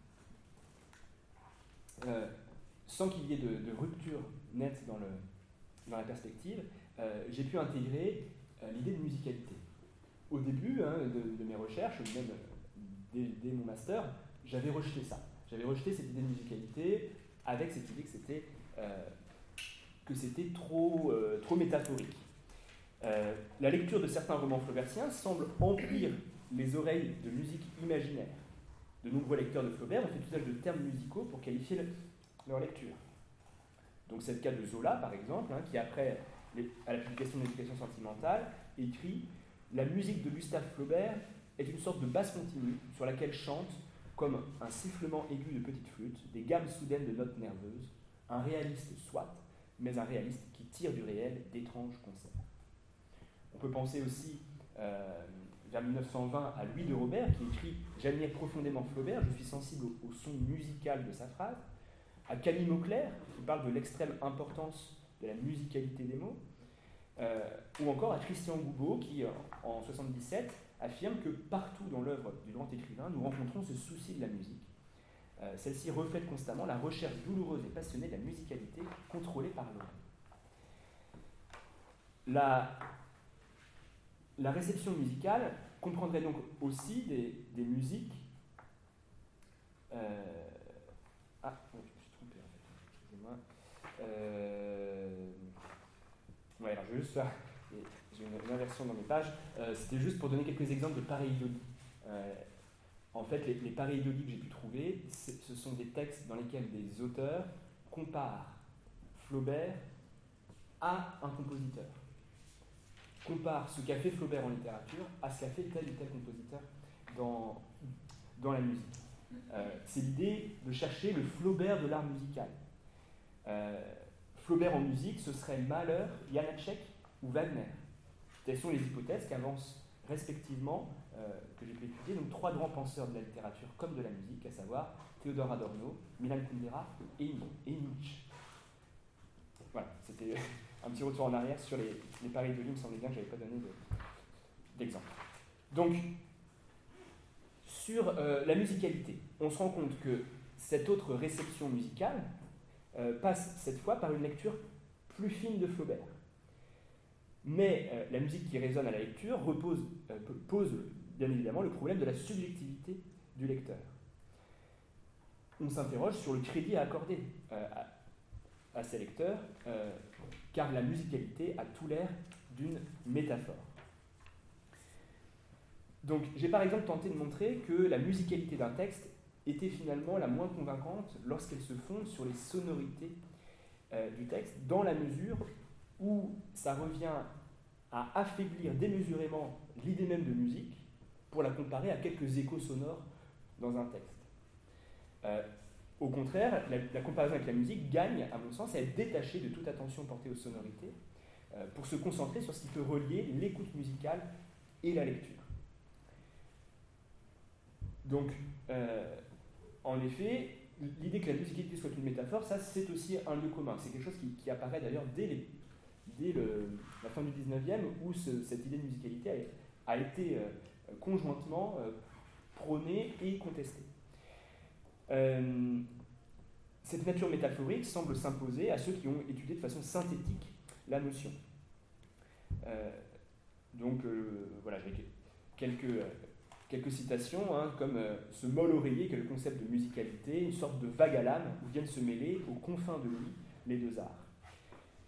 [SPEAKER 2] sans qu'il y ait de rupture nette dans la perspective, j'ai pu intégrer l'idée de musicalité. Au début de mes recherches, même dès mon master, j'avais rejeté ça. J'avais rejeté cette idée de musicalité avec cette idée que c'était trop métaphorique. La lecture de certains romans flaubertiens semble emplir les oreilles de musique imaginaire. De nombreux lecteurs de Flaubert ont fait usage de termes musicaux pour qualifier leur lecture. Donc c'est le cas de Zola, par exemple, qui après, à la publication de l'Éducation sentimentale, écrit « La musique de Gustave Flaubert est une sorte de basse continue sur laquelle chantent, comme un sifflement aigu de petites flûtes, des gammes soudaines de notes nerveuses, un réaliste soit, mais un réaliste qui tire du réel d'étranges concerts. » On peut penser aussi vers 1920 à Louis de Robert qui écrit « J'admire profondément Flaubert, je suis sensible au son musical de sa phrase », à Camille Mauclerc qui parle de l'extrême importance de la musicalité des mots, ou encore à Christian Gougaud qui, en 1977, affirme que partout dans l'œuvre du grand écrivain, nous rencontrons ce souci de la musique. Celle-ci reflète constamment la recherche douloureuse et passionnée de la musicalité contrôlée par l'homme. La réception musicale comprendrait donc aussi des musiques. Je me suis trompé en fait. Excusez-moi. Alors je vais juste faire. J'ai une inversion dans mes pages. C'était juste pour donner quelques exemples de pareidolie. En fait, les pareidolies que j'ai pu trouver, ce sont des textes dans lesquels des auteurs comparent Flaubert à un compositeur. Compare ce qu'a fait Flaubert en littérature à ce qu'a fait tel ou tel compositeur dans la musique. C'est l'idée de chercher le Flaubert de l'art musical. Flaubert en musique, ce serait Mahler, Janacek ou Wagner. Telles sont les hypothèses qu'avancent respectivement, que j'ai pu étudier, donc trois grands penseurs de la littérature comme de la musique, à savoir Théodore Adorno, Milan Kundera et Nietzsche. Voilà, c'était un petit retour en arrière sur les pareidolies, il me semblait bien que je n'avais pas donné d'exemple. Donc, sur la musicalité, on se rend compte que cette autre réception musicale passe cette fois par une lecture plus fine de Flaubert. Mais la musique qui résonne à la lecture pose bien évidemment le problème de la subjectivité du lecteur. On s'interroge sur le crédit à accorder à ces lecteurs, car la musicalité a tout l'air d'une métaphore. Donc j'ai par exemple tenté de montrer que la musicalité d'un texte était finalement la moins convaincante lorsqu'elle se fonde sur les sonorités du texte, dans la mesure où ça revient à affaiblir démesurément l'idée même de musique pour la comparer à quelques échos sonores dans un texte. Au contraire, la comparaison avec la musique gagne, à mon sens, à être détachée de toute attention portée aux sonorités pour se concentrer sur ce qui peut relier l'écoute musicale et la lecture. Donc, en effet, l'idée que la musicalité soit une métaphore, ça c'est aussi un lieu commun. C'est quelque chose qui apparaît d'ailleurs dès la fin du 19e, où cette idée de musicalité a été conjointement prônée et contestée. Cette nature métaphorique semble s'imposer à ceux qui ont étudié de façon synthétique la notion. Voilà, j'ai quelques citations, comme ce molle oreiller qui est le concept de musicalité, une sorte de vague à l'âme où viennent se mêler aux confins de lui les deux arts.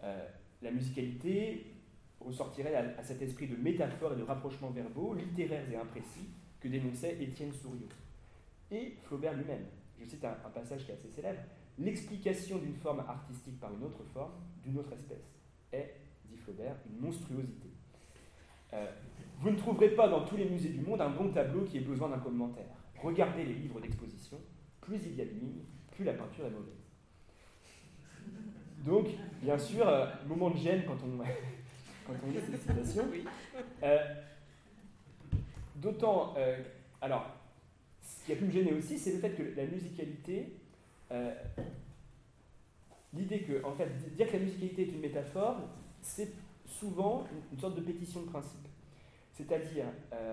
[SPEAKER 2] La musicalité ressortirait à cet esprit de métaphores et de rapprochements verbaux, littéraires et imprécis, que dénonçait Étienne Souriau. Et Flaubert lui-même. Je cite un passage qui est assez célèbre. « L'explication d'une forme artistique par une autre forme, d'une autre espèce, est, dit Flaubert, une monstruosité. Vous ne trouverez pas dans tous les musées du monde un bon tableau qui ait besoin d'un commentaire. Regardez les livres d'exposition, plus il y a de lignes, plus la peinture est mauvaise. » Donc, bien sûr, moment de gêne quand on lit cette citation. D'autant, alors, ce qui a pu me gêner aussi, c'est le fait que la musicalité, l'idée que, en fait, dire que la musicalité est une métaphore, c'est souvent une sorte de pétition de principe. C'est-à-dire,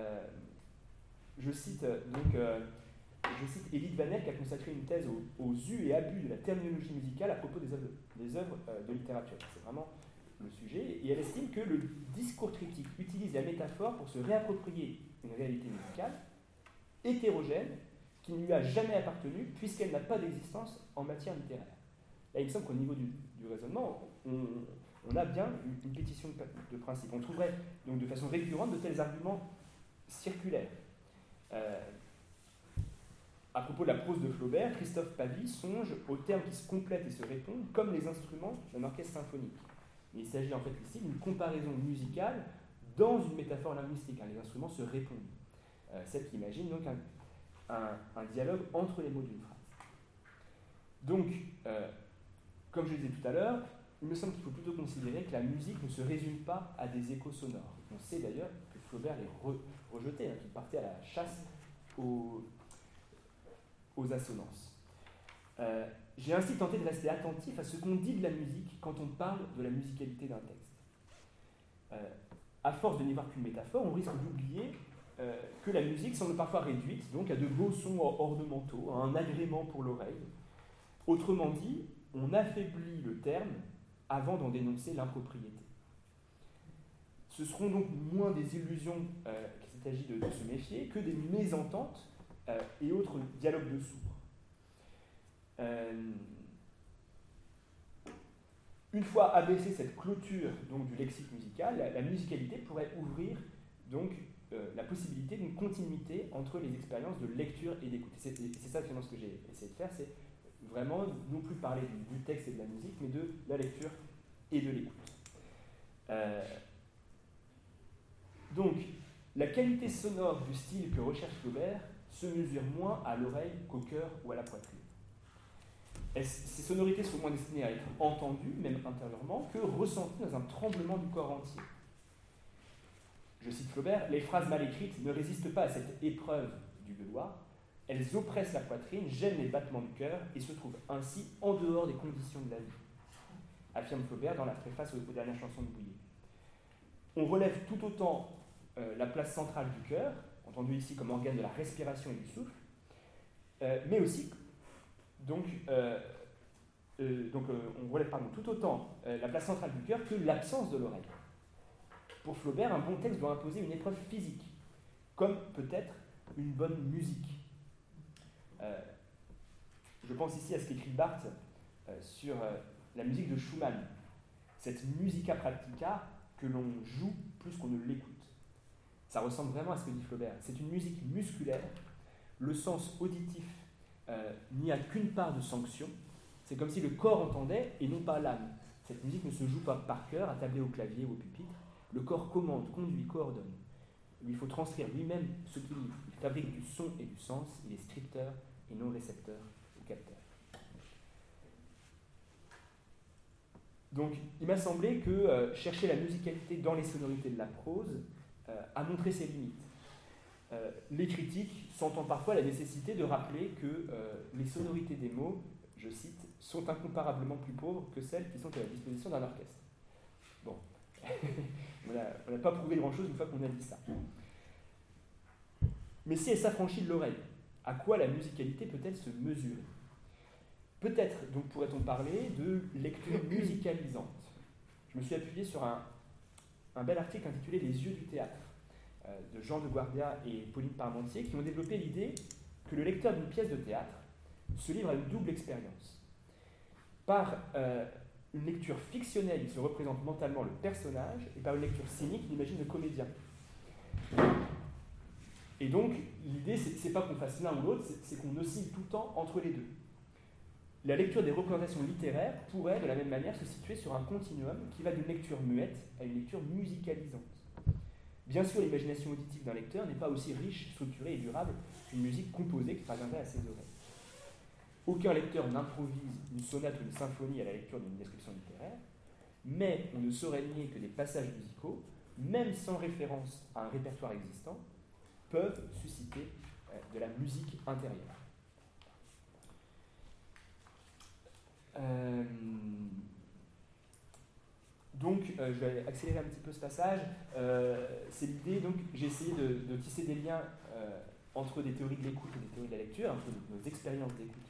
[SPEAKER 2] je cite Édith Vanel qui a consacré une thèse aux us et abus de la terminologie musicale à propos des œuvres de littérature. C'est vraiment le sujet. Et elle estime que le discours critique utilise la métaphore pour se réapproprier une réalité musicale hétérogène qui ne lui a jamais appartenu puisqu'elle n'a pas d'existence en matière littéraire. Là, il me semble qu'au niveau du raisonnement, on a bien une pétition de principe. On trouverait donc de façon récurrente de tels arguments circulaires. À propos de la prose de Flaubert, Christophe Pavie songe aux termes qui se complètent et se répondent comme les instruments d'un orchestre symphonique. Mais il s'agit en fait ici d'une comparaison musicale dans une métaphore linguistique. Les instruments se répondent. Celle qui imagine donc un dialogue entre les mots d'une phrase. Donc, comme je le disais tout à l'heure, il me semble qu'il faut plutôt considérer que la musique ne se résume pas à des échos sonores. On sait d'ailleurs que Flaubert les rejetait, qu'il partait à la chasse aux assonances. J'ai ainsi tenté de rester attentif à ce qu'on dit de la musique quand on parle de la musicalité d'un texte. À force de n'y voir qu'une métaphore, on risque d'oublier que la musique semble parfois réduite donc à de beaux sons ornementaux, à un agrément pour l'oreille. Autrement dit, on affaiblit le terme avant d'en dénoncer l'impropriété. Ce seront donc moins des illusions qu'il s'agit de se méfier que des mésententes et autres dialogues de sourds. Une fois abaissée cette clôture donc, du lexique musical, la musicalité pourrait ouvrir donc, la possibilité d'une continuité entre les expériences de lecture et d'écoute. C'est ça finalement ce que j'ai essayé de faire, c'est vraiment non plus parler du texte et de la musique, mais de la lecture et de l'écoute. Donc, la qualité sonore du style que recherche Flaubert se mesure moins à l'oreille qu'au cœur ou à la poitrine. Ces sonorités sont moins destinées à être entendues, même intérieurement, que ressenties dans un tremblement du corps entier. Je cite Flaubert, « Les phrases mal écrites ne résistent pas à cette épreuve du gueuloir, elles oppressent la poitrine, gênent les battements du cœur et se trouvent ainsi en dehors des conditions de la vie », affirme Flaubert dans la préface aux dernières chansons de Bouillet. On relève tout autant la place centrale du cœur, entendu ici comme organe de la respiration et du souffle, mais aussi, on relève tout autant la place centrale du cœur que l'absence de l'oreille. Pour Flaubert, un bon texte doit imposer une épreuve physique, comme peut-être une bonne musique. Je pense ici à ce qu'écrit Barthes sur la musique de Schumann, cette musica pratica que l'on joue plus qu'on ne l'écoute. Ça ressemble vraiment à ce que dit Flaubert. C'est une musique musculaire, le sens auditif n'y a qu'une part de sanction, c'est comme si le corps entendait et non pas l'âme. Cette musique ne se joue pas par cœur, attablé au clavier ou au pupitre. Le corps commande, conduit, coordonne. Il faut transcrire lui-même ce qu'il dit. Il fabrique du son et du sens, il est scripteur et non récepteur ou capteur. Donc, il m'a semblé que chercher la musicalité dans les sonorités de la prose a montré ses limites. Les critiques sentent parfois la nécessité de rappeler que les sonorités des mots, je cite, sont incomparablement plus pauvres que celles qui sont à la disposition d'un orchestre. Bon, on n'a pas prouvé grand-chose une fois qu'on a dit ça. Mais si elle s'affranchit de l'oreille, à quoi la musicalité peut-elle se mesurer ? Peut-être, donc, pourrait-on parler de lecture musicalisante. Je me suis appuyé sur un bel article intitulé « Les yeux du théâtre » de Jean de Guardia et Pauline Parmentier, qui ont développé l'idée que le lecteur d'une pièce de théâtre se livre à une double expérience. Par une lecture fictionnelle, il se représente mentalement le personnage, et par une lecture cynique, il imagine le comédien. Et donc, l'idée, c'est pas qu'on fasse l'un ou l'autre, c'est qu'on oscille tout le temps entre les deux. La lecture des représentations littéraires pourrait, de la même manière, se situer sur un continuum qui va d'une lecture muette à une lecture musicalisante. Bien sûr, l'imagination auditive d'un lecteur n'est pas aussi riche, structurée et durable qu'une musique composée qui parviendrait à ses oreilles. Aucun lecteur n'improvise une sonate ou une symphonie à la lecture d'une description littéraire, mais on ne saurait nier que des passages musicaux, même sans référence à un répertoire existant, peuvent susciter de la musique intérieure. Donc, je vais accélérer un petit peu ce passage. C'est l'idée, donc, j'ai essayé de tisser des liens entre des théories de l'écoute et des théories de la lecture, entre nos expériences d'écoute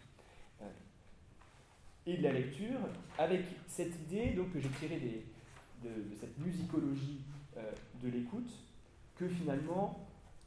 [SPEAKER 2] et de la lecture, avec cette idée donc, que j'ai tirée de cette musicologie de l'écoute, que finalement,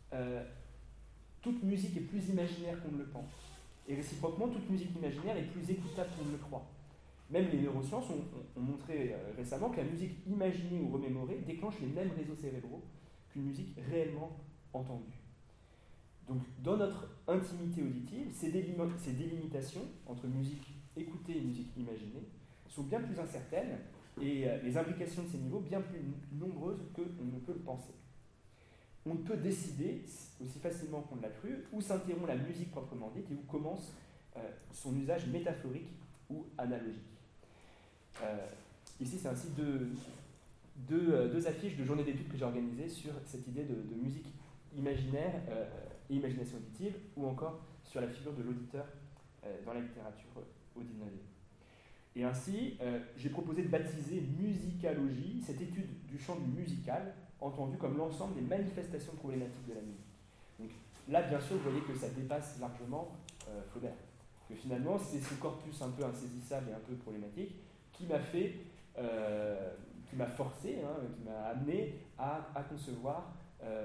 [SPEAKER 2] toute musique est plus imaginaire qu'on ne le pense. Et réciproquement, toute musique imaginaire est plus écoutable qu'on ne le croit. Même les neurosciences ont montré récemment que la musique imaginée ou remémorée déclenche les mêmes réseaux cérébraux qu'une musique réellement entendue. Donc, dans notre intimité auditive, ces délimitations entre musique écoutée et musique imaginée sont bien plus incertaines et les implications de ces niveaux bien plus nombreuses qu'on ne peut le penser. On peut décider, aussi facilement qu'on l'a cru, où s'interrompt la musique proprement dite et où commence son usage métaphorique ou analogique. Ici, c'est ainsi deux affiches de journée d'études que j'ai organisées sur cette idée de musique imaginaire et imagination auditive, ou encore sur la figure de l'auditeur dans la littérature au XIXe. Et ainsi, j'ai proposé de baptiser musicalogie, cette étude du champ du musical, entendu comme l'ensemble des manifestations problématiques de la musique. Donc là, bien sûr, vous voyez que ça dépasse largement Flaubert. Que finalement, c'est ce corpus un peu insaisissable et un peu problématique qui m'a fait, qui m'a forcé, qui m'a amené à concevoir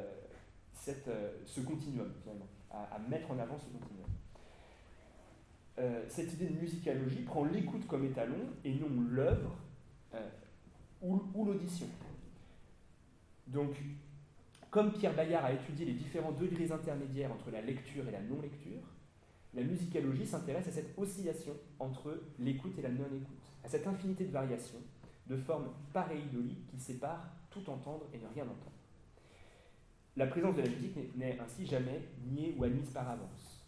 [SPEAKER 2] ce continuum, finalement, à mettre en avant ce continuum. Cette idée de musicalogie prend l'écoute comme étalon et non l'œuvre ou l'audition. Donc, comme Pierre Bayard a étudié les différents degrés intermédiaires entre la lecture et la non-lecture, la musicalogie s'intéresse à cette oscillation entre l'écoute et la non-écoute, à cette infinité de variations, de formes pareidoliques qui séparent tout entendre et ne rien entendre. La présence de la musique n'est ainsi jamais niée ou admise par avance.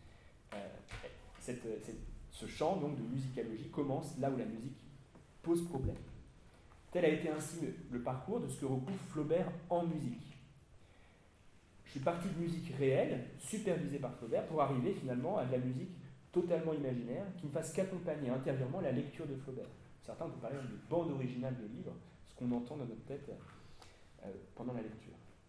[SPEAKER 2] Ce champ donc, de musicalogie commence là où la musique pose problème. Tel a été ainsi le parcours de ce que recouvre Flaubert en musique. Je suis parti de musique réelle, supervisée par Flaubert, pour arriver finalement à de la musique totalement imaginaire, qui ne fasse qu'accompagner intérieurement la lecture de Flaubert. Certains vont parler de bande originale de livres, ce qu'on entend dans notre tête pendant la lecture.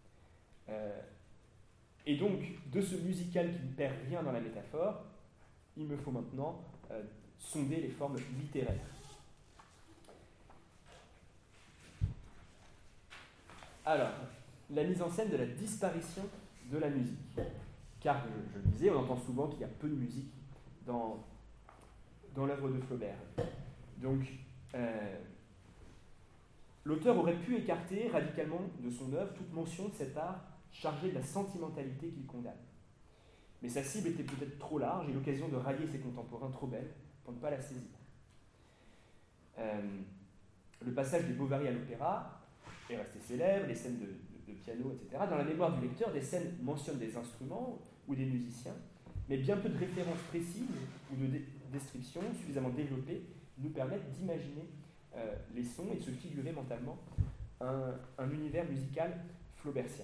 [SPEAKER 2] Et donc, de ce musical qui ne perd rien dans la métaphore, il me faut maintenant sonder les formes littéraires. Alors, la mise en scène de la disparition de la musique. Car, je le disais, on entend souvent qu'il y a peu de musique dans l'œuvre de Flaubert. Donc, l'auteur aurait pu écarter radicalement de son œuvre toute mention de cet art chargé de la sentimentalité qu'il condamne. Mais sa cible était peut-être trop large et l'occasion de railler ses contemporains trop belle pour ne pas la saisir. Le passage des Bovary à l'opéra est resté célèbre, les scènes de piano, etc. Dans la mémoire du lecteur, des scènes mentionnent des instruments ou des musiciens, mais bien peu de références précises ou de descriptions suffisamment développées nous permettent d'imaginer les sons et de se figurer mentalement un univers musical flaubertien.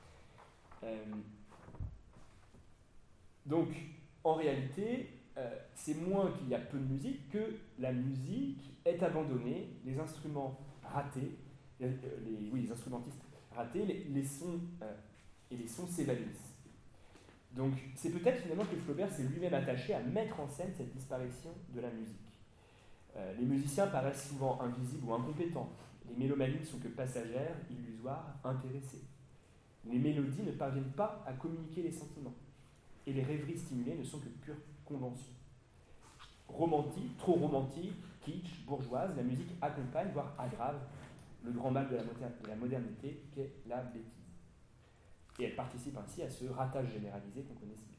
[SPEAKER 2] Donc, en réalité, c'est moins qu'il y a peu de musique que la musique est abandonnée, les instruments ratés, les instrumentistes ratés, les sons et les sons s'évanouissent. Donc, c'est peut-être finalement que Flaubert s'est lui-même attaché à mettre en scène cette disparition de la musique. Les musiciens paraissent souvent invisibles ou incompétents. Les mélomanies ne sont que passagères, illusoires, intéressées. Les mélodies ne parviennent pas à communiquer les sentiments. Et les rêveries stimulées ne sont que pure convention. Romantique, kitsch, bourgeoise, la musique accompagne, voire aggrave, le grand mal de la modernité qu'est la bêtise. Et elle participe ainsi à ce ratage généralisé qu'on connaît si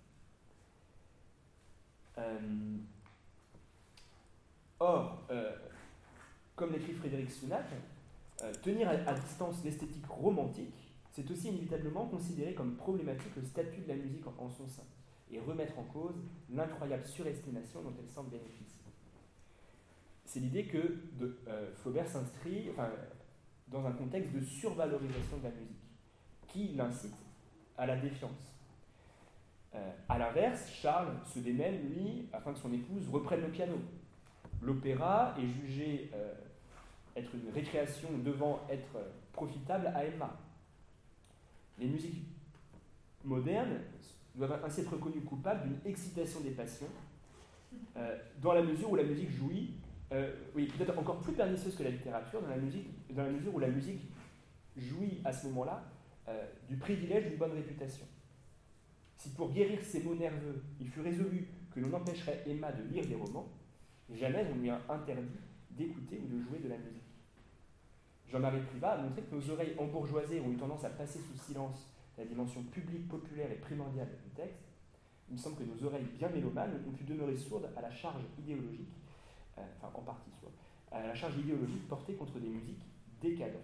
[SPEAKER 2] bien. Or, comme l'écrit Frédéric Sunak, tenir à distance l'esthétique romantique, c'est aussi inévitablement considérer comme problématique le statut de la musique en son sein, et remettre en cause l'incroyable surestimation dont elle semble bénéficier. C'est l'idée que Flaubert s'inscrit dans un contexte de survalorisation de la musique, qui l'incite à la défiance. À l'inverse, Charles se démène, lui, afin que son épouse reprenne le piano. L'opéra est jugé être une récréation devant être profitable à Emma. Les musiques modernes doivent ainsi être reconnues coupables d'une excitation des passions, dans la mesure où la musique jouit, peut-être encore plus pernicieuse que la littérature, dans la mesure où la musique jouit à ce moment-là du privilège d'une bonne réputation. Si pour guérir ses maux nerveux, il fut résolu que l'on empêcherait Emma de lire des romans, jamais on lui a interdit d'écouter ou de jouer de la musique. Jean-Marie Privat a montré que nos oreilles embourgeoisées ont eu tendance à passer sous silence la dimension publique, populaire et primordiale du texte. Il me semble que nos oreilles bien mélomanes ont pu demeurer sourdes à la charge idéologique, en partie soit, à la charge idéologique portée contre des musiques décadentes.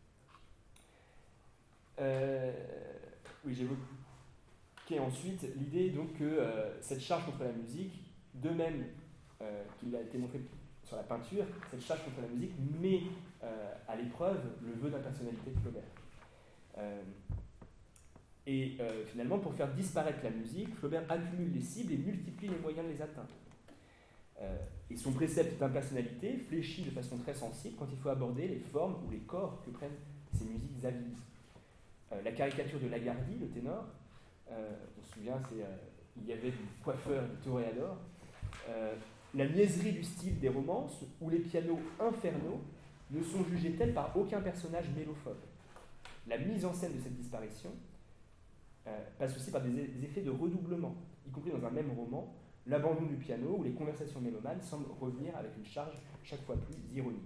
[SPEAKER 2] J'évoquais ensuite l'idée donc que cette charge contre la musique, de même qu'il a été montré sur la peinture, cette charge contre la musique met à l'épreuve le vœu d'impersonnalité de Flaubert. Finalement, pour faire disparaître la musique, Flaubert accumule les cibles et multiplie les moyens de les atteindre. Et son précepte d'impersonnalité fléchit de façon très sensible quand il faut aborder les formes ou les corps que prennent ces musiques avides. La caricature de Lagardy, le ténor, on se souvient, il y avait du coiffeur, du toréador. La niaiserie du style des romances, où les pianos infernaux ne sont jugés tels par aucun personnage mélophobe. La mise en scène de cette disparition passe aussi par des effets de redoublement, y compris dans un même roman, l'abandon du piano où les conversations mélomanes semblent revenir avec une charge chaque fois plus ironique.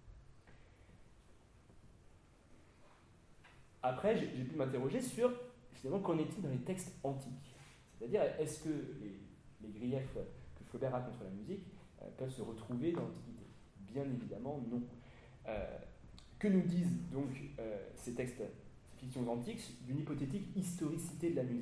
[SPEAKER 2] Après, j'ai pu m'interroger sur, finalement, qu'en est-il dans les textes antiques ? C'est-à-dire, est-ce que les griefs que Flaubert a contre la musique peuvent se retrouver dans l'Antiquité ? Bien évidemment, non. Que nous disent donc ces textes, ces fictions antiques, d'une hypothétique historicité de la musique ?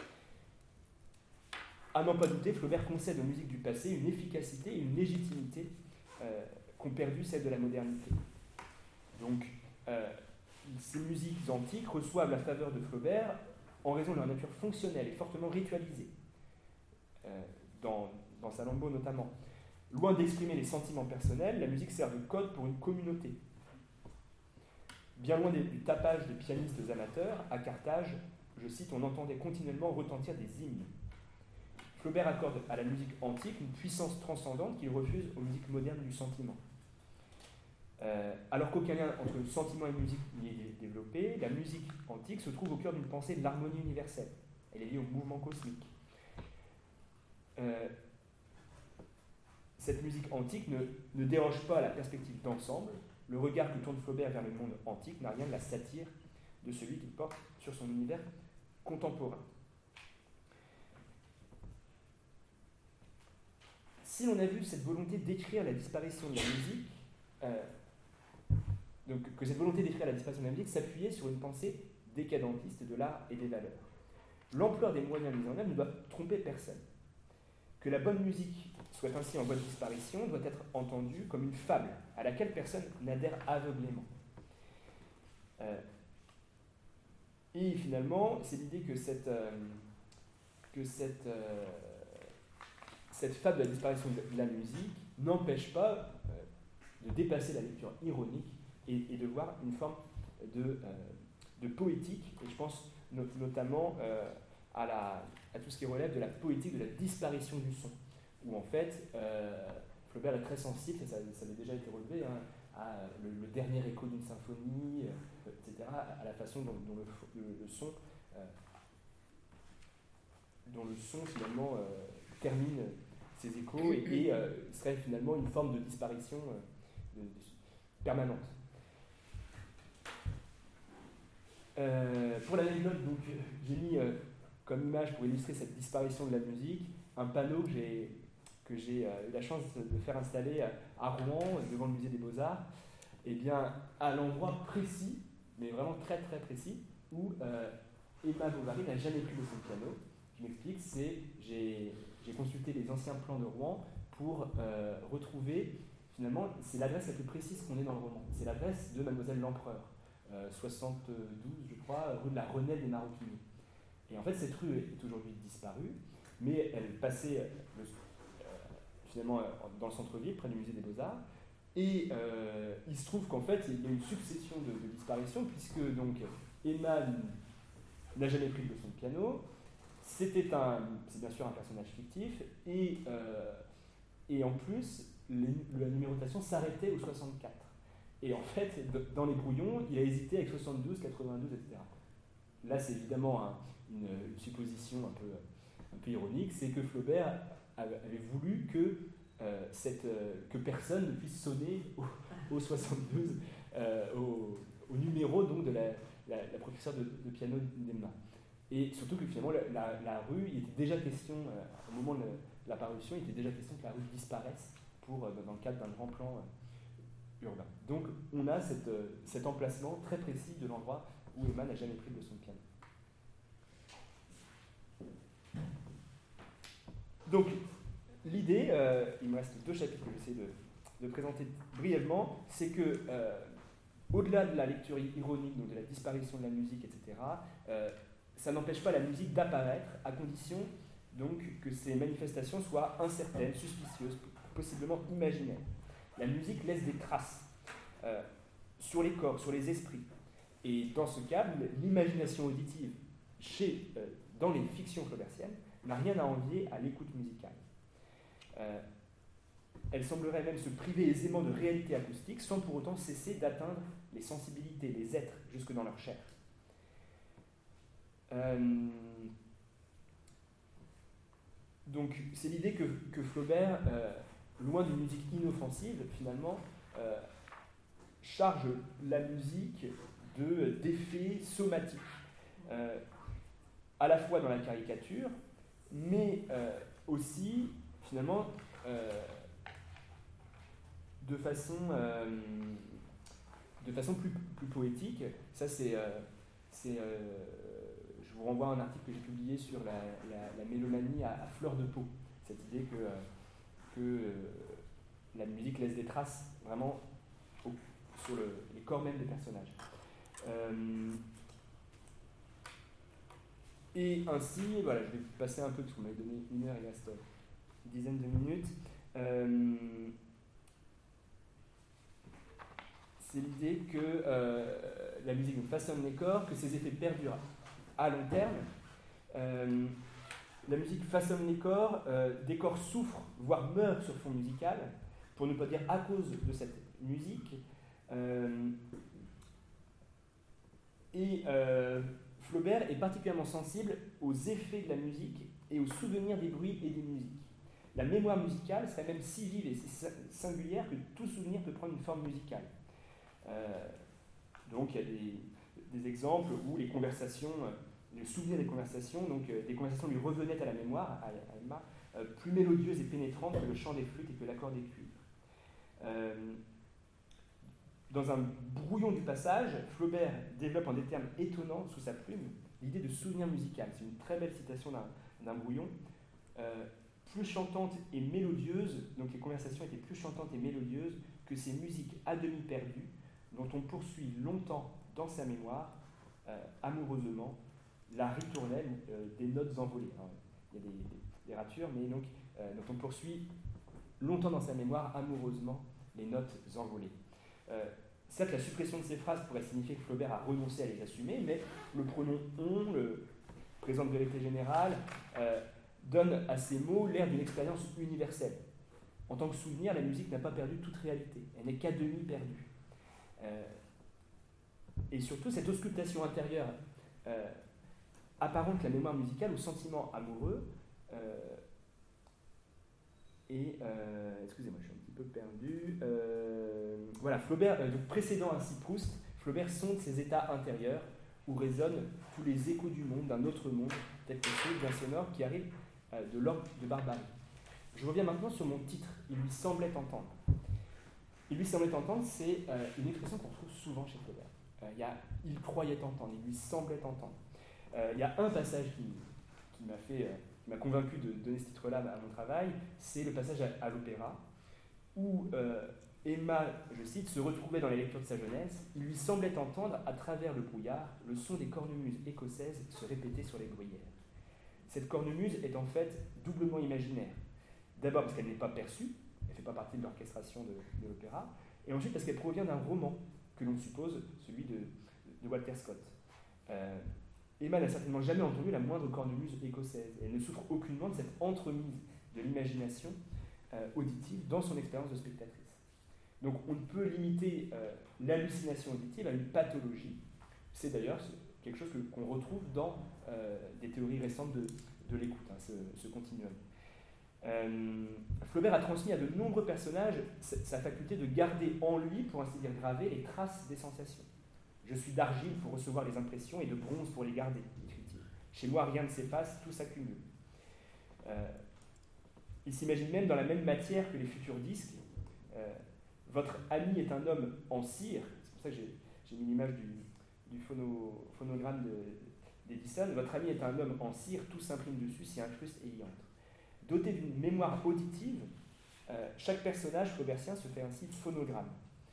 [SPEAKER 2] À n'en pas douter, Flaubert concède aux musiques du passé une efficacité et une légitimité qu'ont perdu celles de la modernité. Donc, ces musiques antiques reçoivent la faveur de Flaubert en raison de leur nature fonctionnelle et fortement ritualisée, dans Salammbô notamment. Loin d'exprimer les sentiments personnels, la musique sert de code pour une communauté. Bien loin du tapage de pianistes amateurs, à Carthage, je cite, on entendait continuellement retentir des hymnes. Flaubert accorde à la musique antique une puissance transcendante qu'il refuse aux musiques modernes du sentiment. Alors qu'aucun lien entre sentiment et musique n'y est développé, la musique antique se trouve au cœur d'une pensée de l'harmonie universelle. Elle est liée au mouvement cosmique. Cette musique antique ne déroge pas à la perspective d'ensemble. Le regard que tourne Flaubert vers le monde antique n'a rien de la satire de celui qu'il porte sur son univers contemporain. Si l'on a vu cette volonté d'écrire la disparition de la musique, donc que cette volonté d'écrire la disparition de la musique s'appuyait sur une pensée décadentiste de l'art et des valeurs. L'ampleur des moyens mis en œuvre ne doit tromper personne. Que la bonne musique soit ainsi en voie de disparition doit être entendue comme une fable à laquelle personne n'adhère aveuglément. Et finalement, c'est l'idée que cette fable de la disparition de la musique n'empêche pas de dépasser la lecture ironique et de voir une forme de poétique, et je pense notamment à tout ce qui relève de la poétique de la disparition du son, où en fait Flaubert est très sensible, et ça avait déjà été relevé, à le dernier écho d'une symphonie, etc., à la façon dont le son finalement termine ces échos et serait finalement une forme de disparition permanente. Pour l'anecdote, donc, j'ai mis comme image pour illustrer cette disparition de la musique un panneau que j'ai eu la chance de faire installer à Rouen, devant le musée des Beaux-Arts, et bien à l'endroit précis, mais vraiment très très précis, où Emma Bovary n'a jamais pris de son piano. Je m'explique, j'ai consulté les anciens plans de Rouen pour retrouver, finalement, c'est l'adresse la plus précise qu'on ait dans le roman. C'est l'adresse de Mademoiselle l'Empereur, 72, je crois, rue de la Renelle des Maroquiniers. Et en fait, cette rue est aujourd'hui disparue, mais elle passait finalement dans le centre-ville, près du musée des Beaux-Arts. Et il se trouve qu'en fait, il y a une succession de disparitions, puisque donc Emma n'a jamais pris de leçon de piano. C'est bien sûr un personnage fictif, et en plus, la numérotation s'arrêtait au 64. Et en fait, dans les brouillons, il a hésité avec 72, 92, etc. Là, c'est évidemment une supposition un peu ironique, c'est que Flaubert avait voulu que personne ne puisse sonner au 72, au numéro donc, de la professeure de piano d'Emma. Et surtout que finalement, la rue, il était déjà question, au moment de la parution, il était déjà question que la rue disparaisse dans le cadre d'un grand plan urbain. Donc on a cet emplacement très précis de l'endroit où Emma n'a jamais pris de leçon de piano. Donc l'idée, il me reste 2 chapitres que j'essaie de présenter brièvement, c'est que au-delà de la lecture ironique, donc de la disparition de la musique, etc., ça n'empêche pas la musique d'apparaître, à condition donc que ces manifestations soient incertaines, suspicieuses, possiblement imaginaires. La musique laisse des traces sur les corps, sur les esprits. Et dans ce cas, l'imagination auditive dans les fictions flaubertiennes n'a rien à envier à l'écoute musicale. Elle semblerait même se priver aisément de réalité acoustique sans pour autant cesser d'atteindre les sensibilités, les êtres, jusque dans leur chair. Donc c'est l'idée que Flaubert, loin d'une musique inoffensive, finalement, charge la musique d'effets somatiques, à la fois dans la caricature, mais aussi, finalement, de façon plus poétique. Ça, je vous renvoie à un article que j'ai publié sur la mélomanie à fleur de peau. Cette idée que la musique laisse des traces vraiment sur les corps même des personnages. Et ainsi, voilà, je vais passer un peu, parce qu'on m'avait donné 1 heure, il reste une dizaine de minutes. C'est l'idée que la musique nous façonne les corps, que ses effets perdurent à long terme. La musique façonne les corps, des corps souffrent, voire meurent sur fond musical, pour ne pas dire à cause de cette musique. Flaubert est particulièrement sensible aux effets de la musique et aux souvenirs des bruits et des musiques. La mémoire musicale serait même si vive et si singulière que tout souvenir peut prendre une forme musicale. Donc il y a des exemples où les conversations, le souvenir des conversations, donc des conversations lui revenaient à la mémoire, à Emma, plus mélodieuses et pénétrantes que le chant des flûtes et que l'accord des cuivres. Dans un brouillon du passage, Flaubert développe en des termes étonnants sous sa plume l'idée de souvenir musical. C'est une très belle citation d'un brouillon. Plus chantante et mélodieuse, donc les conversations étaient plus chantantes et mélodieuses que ces musiques à demi perdues dont on poursuit longtemps dans sa mémoire, amoureusement, la ritournelle des notes envolées. Alors, il y a des ratures, mais donc dont on poursuit longtemps dans sa mémoire, amoureusement, les notes envolées. Certes, la suppression de ces phrases pourrait signifier que Flaubert a renoncé à les assumer, mais le pronom « on », le présent de vérité générale, donne à ces mots l'air d'une expérience universelle. En tant que souvenir, la musique n'a pas perdu toute réalité, elle n'est qu'à demi perdue. Et surtout, cette auscultation intérieure apparente la mémoire musicale au sentiment amoureux Et, excusez-moi, je suis un petit peu perdu. Voilà, Flaubert, donc précédant ainsi Proust, Flaubert sonde ces états intérieurs où résonnent tous les échos du monde, d'un autre monde, tel que celui d'un sonore qui arrive de l'orgue de Barbarie. Je reviens maintenant sur mon titre, il lui semblait entendre. Il lui semblait entendre, c'est une expression qu'on trouve souvent chez Flaubert. Il croyait entendre, il lui semblait entendre. Il y a un passage qui m'a convaincu de donner ce titre-là à mon travail, c'est le passage à l'opéra, où Emma, je cite, se retrouvait dans les lectures de sa jeunesse, il lui semblait entendre, à travers le brouillard, le son des cornemuses écossaises se répéter sur les bruyères. Cette cornemuse est en fait doublement imaginaire. D'abord parce qu'elle n'est pas perçue, elle ne fait pas partie de l'orchestration de l'opéra, et ensuite parce qu'elle provient d'un roman que l'on suppose, celui de Walter Scott. Emma n'a certainement jamais entendu la moindre cornemuse écossaise, et elle ne souffre aucunement de cette entremise de l'imagination auditive dans son expérience de spectatrice. Donc on ne peut limiter l'hallucination auditive à une pathologie. C'est d'ailleurs quelque chose qu'on retrouve dans des théories récentes de l'écoute, ce continuum. Flaubert a transmis à de nombreux personnages sa faculté de garder en lui, pour ainsi dire graver, les traces des sensations. Je suis d'argile pour recevoir les impressions et de bronze pour les garder, écrit-il. Chez moi, rien ne s'efface, tout s'accumule. Il s'imagine même dans la même matière que les futurs disques. Votre ami est un homme en cire, c'est pour ça que j'ai mis l'image du phonogramme d'Edison. Votre ami est un homme en cire, tout s'imprime dessus, s'y incruste et y entre. Doté d'une mémoire auditive, chaque personnage flaubertien se fait ainsi phonogramme.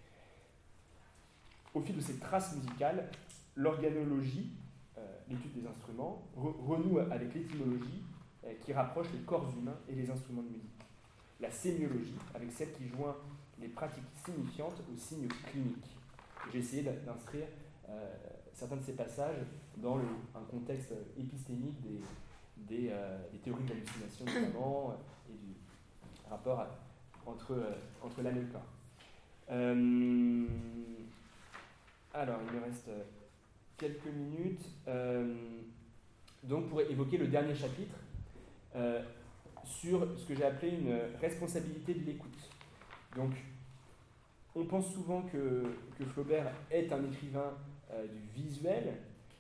[SPEAKER 2] Au fil de ces traces musicales, l'organologie, l'étude des instruments, renoue avec l'étymologie qui rapproche les corps humains et les instruments de musique. La sémiologie, avec celle qui joint les pratiques signifiantes aux signes cliniques. J'ai essayé d'inscrire certains de ces passages dans un contexte épistémique des théories de l'hallucination notamment, et du rapport entre l'âme et le corps. Alors, il me reste quelques minutes. Donc, pour évoquer le dernier chapitre sur ce que j'ai appelé une responsabilité de l'écoute. Donc, on pense souvent que Flaubert est un écrivain du visuel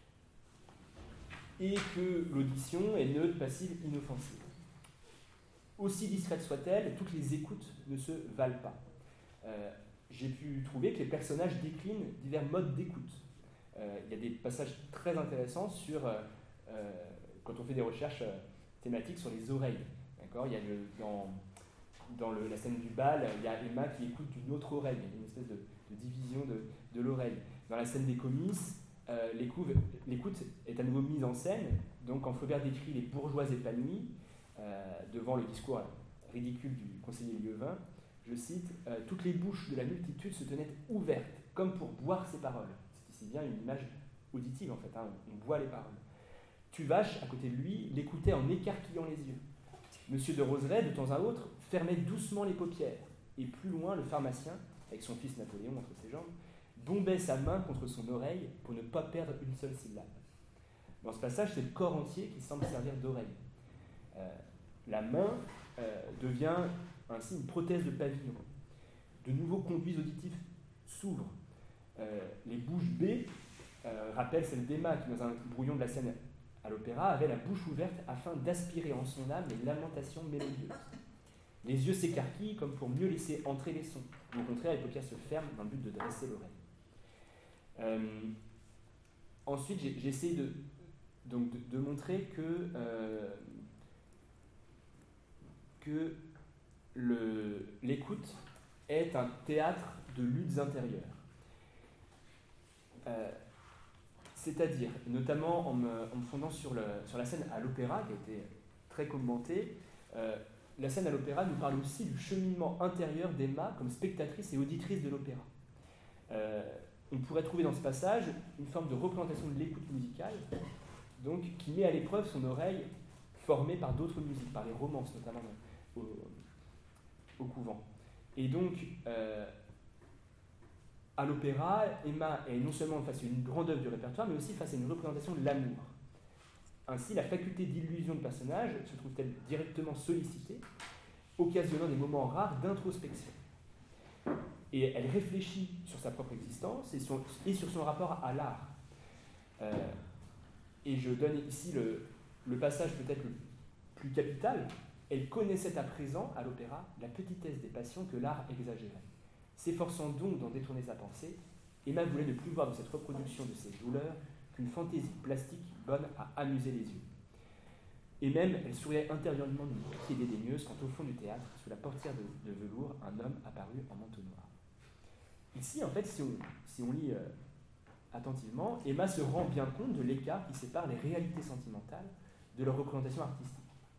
[SPEAKER 2] et que l'audition est neutre, passive, inoffensive. Aussi discrète soit-elle, toutes les écoutes ne se valent pas. J'ai pu trouver que les personnages déclinent divers modes d'écoute. Il y a des passages très intéressants sur, quand on fait des recherches thématiques sur les oreilles. D'accord ? Il y a dans la scène du bal, il y a Emma qui écoute d'une autre oreille. Il y a une espèce de division de l'oreille. Dans la scène des comices, l'écoute est à nouveau mise en scène. Donc quand Flaubert décrit les bourgeois épanouis devant le discours ridicule du conseiller Lieuvain, je cite, « Toutes les bouches de la multitude se tenaient ouvertes, comme pour boire ses paroles. » C'est ici bien une image auditive en fait, hein, on boit les paroles. Tuvache, à côté de lui, l'écoutait en écarquillant les yeux. Monsieur de Roseraie, de temps à autre, fermait doucement les paupières, et plus loin, le pharmacien, avec son fils Napoléon entre ses jambes, bombait sa main contre son oreille pour ne pas perdre une seule syllabe. Dans ce passage, c'est le corps entier qui semble servir d'oreille. La main devient ainsi une prothèse de pavillon. De nouveaux conduits auditifs s'ouvrent. Les bouches B rappellent celle d'Emma qui, dans un brouillon de la scène à l'opéra, avait la bouche ouverte afin d'aspirer en son âme les lamentations mélodieuses. Les yeux s'écarquillent comme pour mieux laisser entrer les sons. Au contraire, les paupières se ferment dans le but de dresser l'oreille. Ensuite, j'ai essayé de montrer que l'écoute est un théâtre de luttes intérieures. C'est-à-dire, notamment en me fondant sur la scène à l'opéra, qui a été très commentée, la scène à l'opéra nous parle aussi du cheminement intérieur d'Emma comme spectatrice et auditrice de l'opéra. On pourrait trouver dans ce passage une forme de représentation de l'écoute musicale, donc, qui met à l'épreuve son oreille formée par d'autres musiques, par les romances notamment au couvent. Et donc, à l'opéra, Emma est non seulement face à une grande œuvre du répertoire, mais aussi face à une représentation de l'amour. Ainsi, la faculté d'illusion de personnage se trouve-t-elle directement sollicitée, occasionnant des moments rares d'introspection. Et elle réfléchit sur sa propre existence et sur son rapport à l'art. Et je donne ici le passage peut-être le plus capital. Elle connaissait à présent, à l'opéra, la petitesse des passions que l'art exagérait. S'efforçant donc d'en détourner sa pensée, Emma voulait ne plus voir de cette reproduction de ses douleurs qu'une fantaisie plastique bonne à amuser les yeux. Et même, elle souriait intérieurement d'une pitié dédaigneuse quand au fond du théâtre, sous la portière de velours, un homme apparut en manteau noir. Ici, en fait, si on lit attentivement, Emma se rend bien compte de l'écart qui sépare les réalités sentimentales de leur représentation artistique.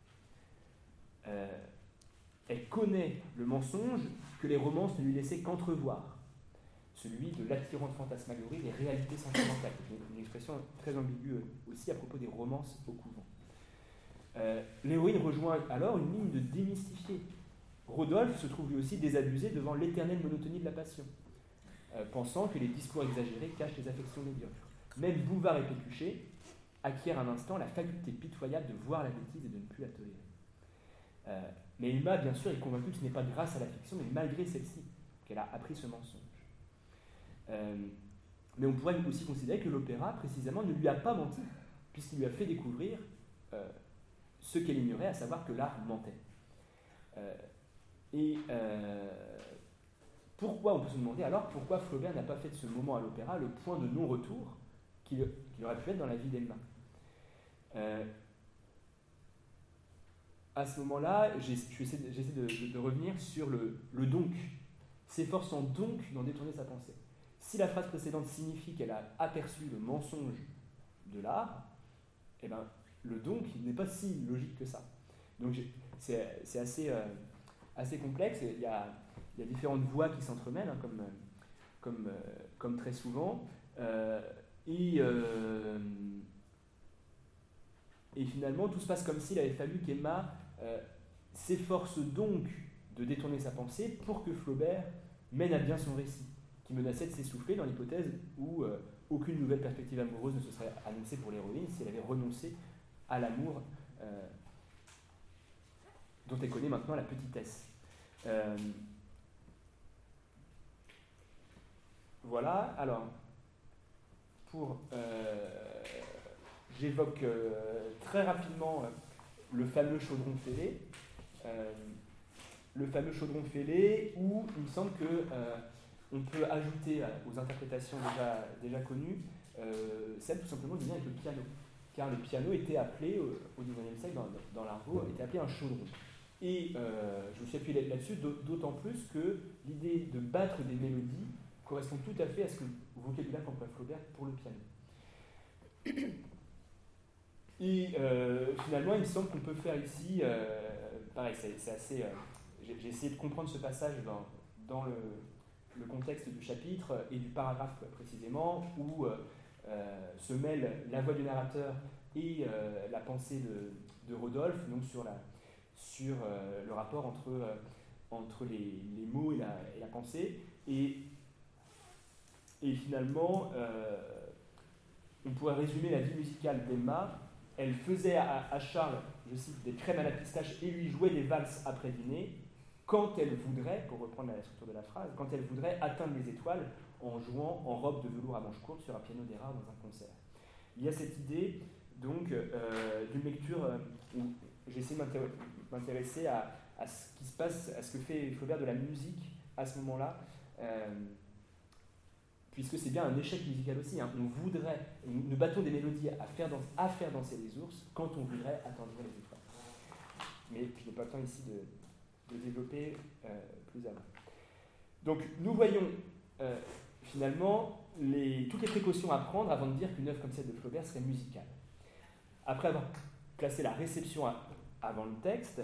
[SPEAKER 2] Elle connaît le mensonge que les romances ne lui laissaient qu'entrevoir, celui de l'attirante fantasmagorie des réalités sentimentales, une expression très ambiguë aussi à propos des romances au couvent. L'héroïne rejoint alors une ligne de démystifier. Rodolphe se trouve lui aussi désabusé devant l'éternelle monotonie de la passion, pensant que les discours exagérés cachent les affections médiocres. Même Bouvard et Pécuchet acquièrent un instant la faculté pitoyable de voir la bêtise et de ne plus la tolérer. Mais Emma, bien sûr, est convaincue que ce n'est pas grâce à la fiction, mais malgré celle-ci, qu'elle a appris ce mensonge. Mais on pourrait aussi considérer que l'opéra, précisément, ne lui a pas menti, puisqu'il lui a fait découvrir ce qu'elle ignorait, à savoir que l'art mentait. Pourquoi, on peut se demander alors, pourquoi Flaubert n'a pas fait de ce moment à l'opéra le point de non-retour qu'il aurait pu être dans la vie d'Emma. À ce moment-là, j'essaie de revenir sur le donc. S'efforçant donc d'en détourner sa pensée. Si la phrase précédente signifie qu'elle a aperçu le mensonge de l'art, eh ben, le donc n'est pas si logique que ça. Donc c'est assez complexe. Il y a différentes voies qui s'entremêlent, hein, comme très souvent. Et finalement, tout se passe comme s'il avait fallu qu'Emma s'efforce donc de détourner sa pensée pour que Flaubert mène à bien son récit, qui menaçait de s'essouffler dans l'hypothèse où aucune nouvelle perspective amoureuse ne se serait annoncée pour l'héroïne si elle avait renoncé à l'amour dont elle connaît maintenant la petitesse. Voilà, alors, j'évoque très rapidement le fameux chaudron fêlé. Le fameux chaudron fêlé où il me semble qu'on peut ajouter aux interprétations déjà connues celle tout simplement du lien avec le piano. Car le piano était appelé, au XIXe siècle, dans l'argot, était appelé un chaudron. Et je me suis appuyé là-dessus, d'autant plus que l'idée de battre des mélodies correspond tout à fait à ce que le vocabulaire qu'emploie Flaubert pour le piano. Et finalement, il me semble qu'on peut faire ici, pareil, c'est assez... j'ai essayé de comprendre ce passage dans le contexte du chapitre et du paragraphe précisément, où se mêle la voix du narrateur et la pensée de Rodolphe, donc sur le rapport entre les mots et la pensée. Et finalement, on pourrait résumer la vie musicale d'Emma. Elle faisait à Charles, je cite, des crèmes à la pistache et lui jouait des valses après dîner, quand elle voudrait, pour reprendre la structure de la phrase, quand elle voudrait atteindre les étoiles en jouant en robe de velours à manches courtes sur un piano des rares dans un concert. Il y a cette idée, donc, d'une lecture où j'essaie de m'intéresser à ce qui se passe, à ce que fait Flaubert de la musique à ce moment-là, puisque c'est bien un échec musical aussi. Hein. Nous battons des mélodies à faire danser les ours quand on voudrait attendrir les étoiles. Mais je n'ai pas le temps ici de développer plus avant. Donc nous voyons finalement toutes les précautions à prendre avant de dire qu'une œuvre comme celle de Flaubert serait musicale. Après avoir placé la réception avant le texte,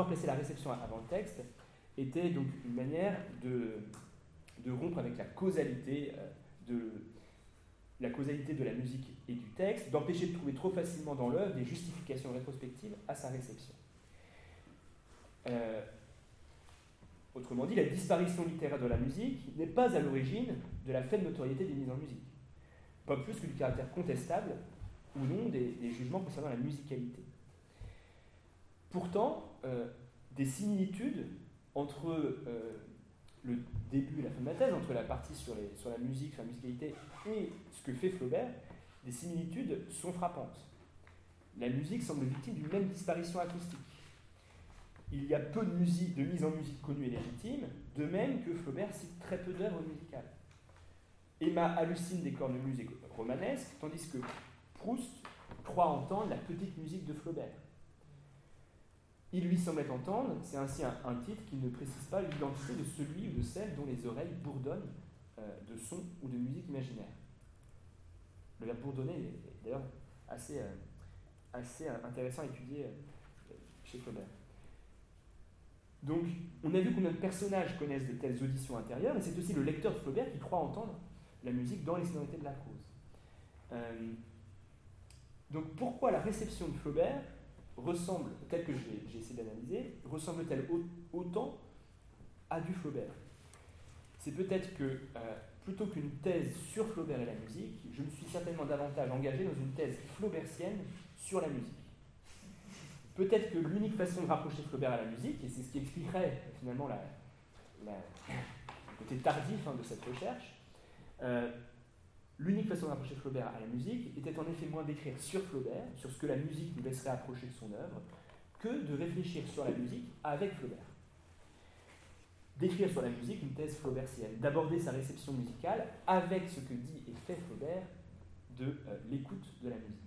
[SPEAKER 2] était donc une manière de rompre avec la causalité de la musique et du texte, d'empêcher de trouver trop facilement dans l'œuvre des justifications rétrospectives à sa réception. Autrement dit, la disparition littéraire de la musique n'est pas à l'origine de la faible notoriété des mises en musique, pas plus que du caractère contestable ou non des jugements concernant la musicalité. Pourtant, des similitudes entre le début et la fin de ma thèse, entre la partie sur la musique, sur la musicalité, et ce que fait Flaubert. Des similitudes sont frappantes. La musique semble victime d'une même disparition acoustique. Il y a peu de mise en musique connue et légitime, de même que Flaubert cite très peu d'œuvres musicales. Emma hallucine des cornemuses romanesques, tandis que Proust croit entendre la petite musique de Flaubert. Il lui semblait entendre, c'est ainsi un titre qui ne précise pas l'identité de celui ou de celle dont les oreilles bourdonnent de sons ou de musique imaginaire. Le verbe bourdonner est d'ailleurs assez intéressant à étudier chez Flaubert. Donc, on a vu combien de personnages connaissent de telles auditions intérieures, et c'est aussi le lecteur de Flaubert qui croit entendre la musique dans les sonorités de la prose. Donc, pourquoi la réception de Flaubert ressemble, telle que j'ai essayé d'analyser, ressemble-t-elle autant à du Flaubert? C'est peut-être que, plutôt qu'une thèse sur Flaubert et la musique, je me suis certainement davantage engagé dans une thèse flaubertienne sur la musique. Peut-être que l'unique façon de rapprocher Flaubert à la musique, et c'est ce qui expliquerait finalement le côté tardif de cette recherche, l'unique façon de rapprocher Flaubert à la musique était en effet moins d'écrire sur Flaubert, sur ce que la musique nous laisserait approcher de son œuvre, que de réfléchir sur la musique avec Flaubert. D'écrire sur la musique une thèse flaubertienne, d'aborder sa réception musicale avec ce que dit et fait Flaubert de l'écoute de la musique.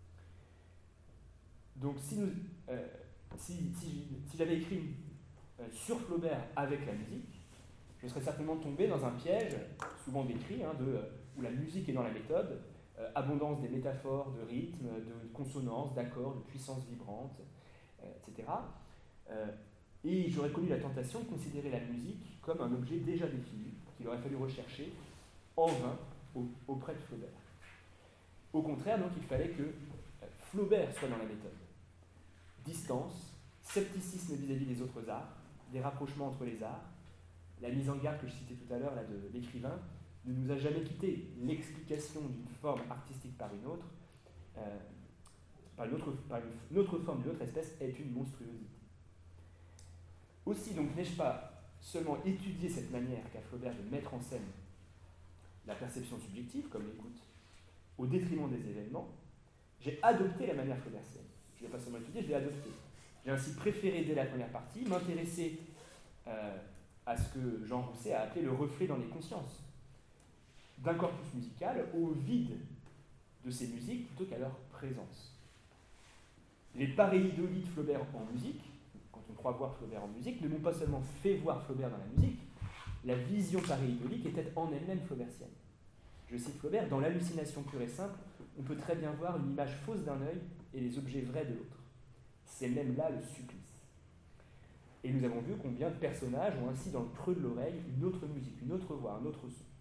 [SPEAKER 2] Donc si j'avais écrit sur Flaubert avec la musique, je serais certainement tombé dans un piège, souvent décrit, où la musique est dans la méthode, abondance des métaphores, de rythmes, de consonances, d'accords, de puissances vibrantes, etc. Et j'aurais connu la tentation de considérer la musique comme un objet déjà défini, qu'il aurait fallu rechercher en vain auprès de Flaubert. Au contraire, donc, il fallait que Flaubert soit dans la méthode. Distance, scepticisme vis-à-vis des autres arts, des rapprochements entre les arts, la mise en garde que je citais tout à l'heure là, de l'écrivain ne nous a jamais quitté. L'explication d'une forme artistique par une autre, par une autre forme d'une autre espèce, est une monstruosité. Aussi, donc, n'ai-je pas seulement étudié cette manière qu'a Flaubert de mettre en scène la perception subjective, comme l'écoute, au détriment des événements, j'ai adopté la manière flaubertienne. Je ne l'ai pas seulement étudié, je l'ai adopté. J'ai ainsi préféré, dès la première partie, m'intéresser à ce que Jean Rousset a appelé le reflet dans les consciences, d'un corpus musical au vide de ces musiques plutôt qu'à leur présence. Les paréidolies de Flaubert en musique, quand on croit voir Flaubert en musique, ne m'ont pas seulement fait voir Flaubert dans la musique, la vision paréidolique était en elle-même flaubertienne. Je cite Flaubert, dans l'hallucination pure et simple, on peut très bien voir une image fausse d'un œil et les objets vrais de l'autre. C'est même là le supplice. Et nous avons vu combien de personnages ont ainsi dans le creux de l'oreille une autre musique, une autre voix, un autre son.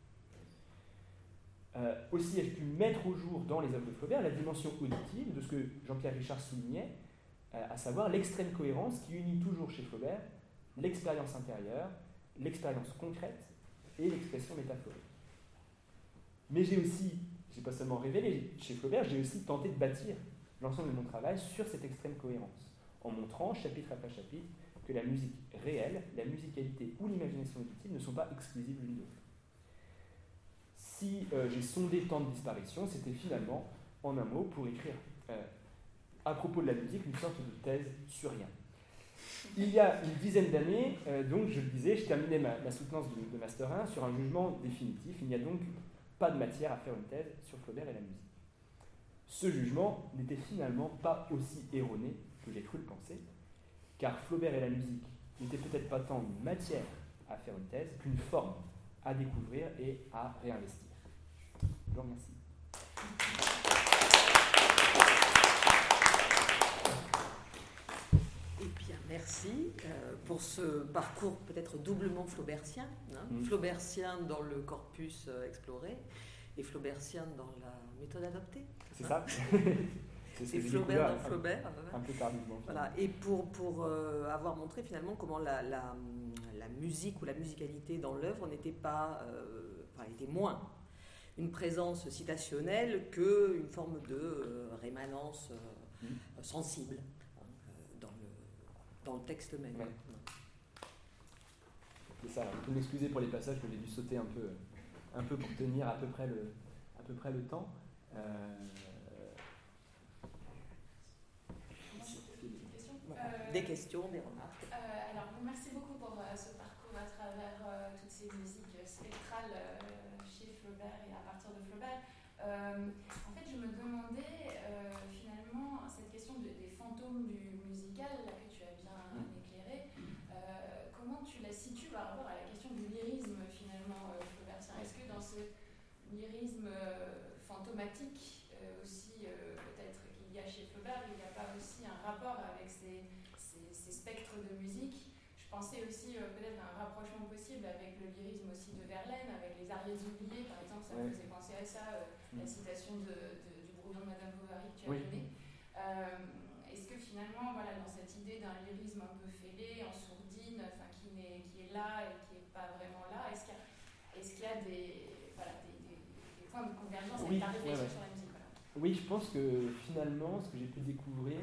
[SPEAKER 2] Aussi ai-je pu mettre au jour dans les œuvres de Flaubert la dimension auditive de ce que Jean-Pierre Richard soulignait, à savoir l'extrême cohérence qui unit toujours chez Flaubert l'expérience intérieure, l'expérience concrète et l'expression métaphorique. Mais j'ai pas seulement révélé chez Flaubert, j'ai aussi tenté de bâtir l'ensemble de mon travail sur cette extrême cohérence, en montrant, chapitre après chapitre, que la musique réelle, la musicalité ou l'imagination auditive ne sont pas exclusives l'une de l'autre. Si j'ai sondé tant de disparitions, c'était finalement, en un mot, pour écrire à propos de la musique une sorte de thèse sur rien. Il y a une dizaine d'années, donc je le disais, je terminais ma soutenance de Master 1 sur un jugement définitif. Il n'y a donc pas de matière à faire une thèse sur Flaubert et la musique. Ce jugement n'était finalement pas aussi erroné que j'ai cru le penser, car Flaubert et la musique n'étaient peut-être pas tant une matière à faire une thèse qu'une forme à découvrir et à réinvestir. Je vous remercie.
[SPEAKER 3] Merci pour ce parcours peut-être doublement flaubertien, flaubertien dans le corpus exploré et flaubertien dans la méthode adoptée.
[SPEAKER 2] C'est ça. C'est
[SPEAKER 3] et Flaubert dans Flaubert.
[SPEAKER 2] Un peu tardivement.
[SPEAKER 3] Voilà. Et pour avoir montré finalement comment la musique ou la musicalité dans l'œuvre n'était pas, était moins une présence citationnelle qu'une forme de rémanence sensible. dans le texte même.
[SPEAKER 2] Ouais. C'est ça, vous m'excusez pour les passages que j'ai dû sauter un peu pour tenir à peu près le temps.
[SPEAKER 3] Des questions, des remarques.
[SPEAKER 4] Alors, merci beaucoup pour ce parcours à travers toutes ces musiques spectrales chez Flaubert et à partir de Flaubert. En fait, je me demandais finalement cette question des fantômes du musical, là, que tu as bien éclairé, comment tu la situes par rapport à la question du lyrisme finalement flaubertien. Est-ce que dans ce lyrisme fantomatique aussi peut-être qu'il y a chez Flaubert, il n'y a pas aussi un rapport avec ces spectres de musique? Je pensais aussi peut-être à un rapprochement possible avec le lyrisme aussi de Verlaine, avec les arias oubliées par exemple, ça me faisait penser à ça, la citation du brouillon de Madame Bovary que tu as donnée. Est-ce que finalement, voilà, dans cette idée d'un lyrisme un peu fêlé, en sourdine, qui est là et qui n'est pas vraiment là, est-ce qu'il y a des points de convergence avec ta réflexion sur la musique? Voilà.
[SPEAKER 2] Oui, je pense que finalement, ce que j'ai pu découvrir,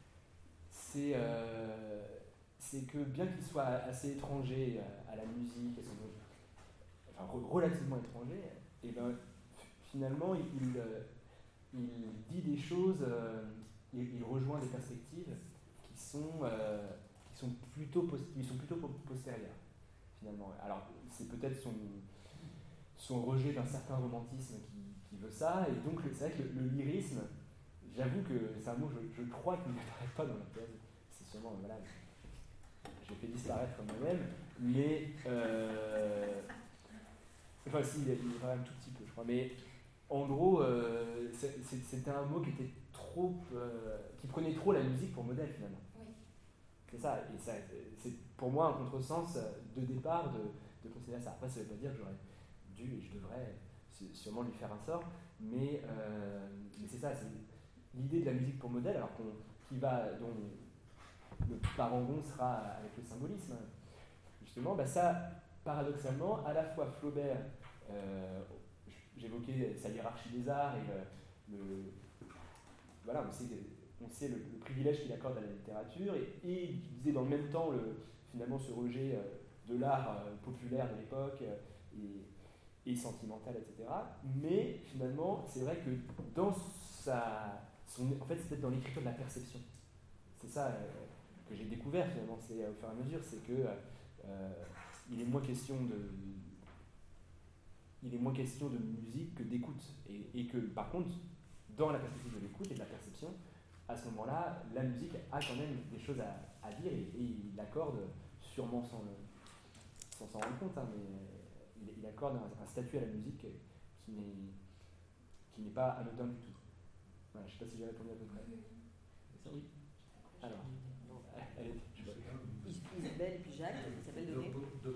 [SPEAKER 2] c'est que bien qu'il soit assez étranger à la musique, relativement étranger, et ben, finalement, il dit des choses, il rejoint des perspectives qui sont plutôt postérieures, finalement. Alors, c'est peut-être son rejet d'un certain romantisme qui veut ça, et donc c'est vrai que le lyrisme, j'avoue que c'est un mot, je crois qu'il n'apparaît pas dans la thèse. C'est sûrement, voilà, j'ai fait disparaître moi-même, mais enfin si, il est quand même tout petit peu, je crois, mais en gros, c'était un mot qui était qui prenait trop la musique pour modèle finalement.
[SPEAKER 4] Oui.
[SPEAKER 2] C'est ça, et ça, c'est pour moi un contresens de départ de considérer ça. Après, ça ne veut pas dire que j'aurais dû et je devrais sûrement lui faire un sort, mais c'est ça, c'est l'idée de la musique pour modèle, alors dont le parangon sera avec le symbolisme, justement, ça, paradoxalement, à la fois Flaubert, j'évoquais sa hiérarchie des arts et voilà, on sait le privilège qu'il accorde à la littérature, et il disait dans le même temps finalement ce rejet de l'art populaire de l'époque et sentimental, etc. Mais finalement, c'est vrai que dans en fait, c'est peut-être dans l'écriture de la perception. C'est ça que j'ai découvert finalement, c'est au fur et à mesure, c'est que il est moins question de musique que d'écoute, et que par contre, dans la perspective de l'écoute et de la perception, à ce moment-là, la musique a quand même des choses à dire, et il l'accorde sûrement sans s'en rendre compte, hein, mais il accorde un statut à la musique qui n'est pas anodin du tout. Voilà, je ne sais pas si j'ai répondu à peu près. Oui. Alors, allez,
[SPEAKER 3] Isabelle puis Jacques, Isabelle Donné.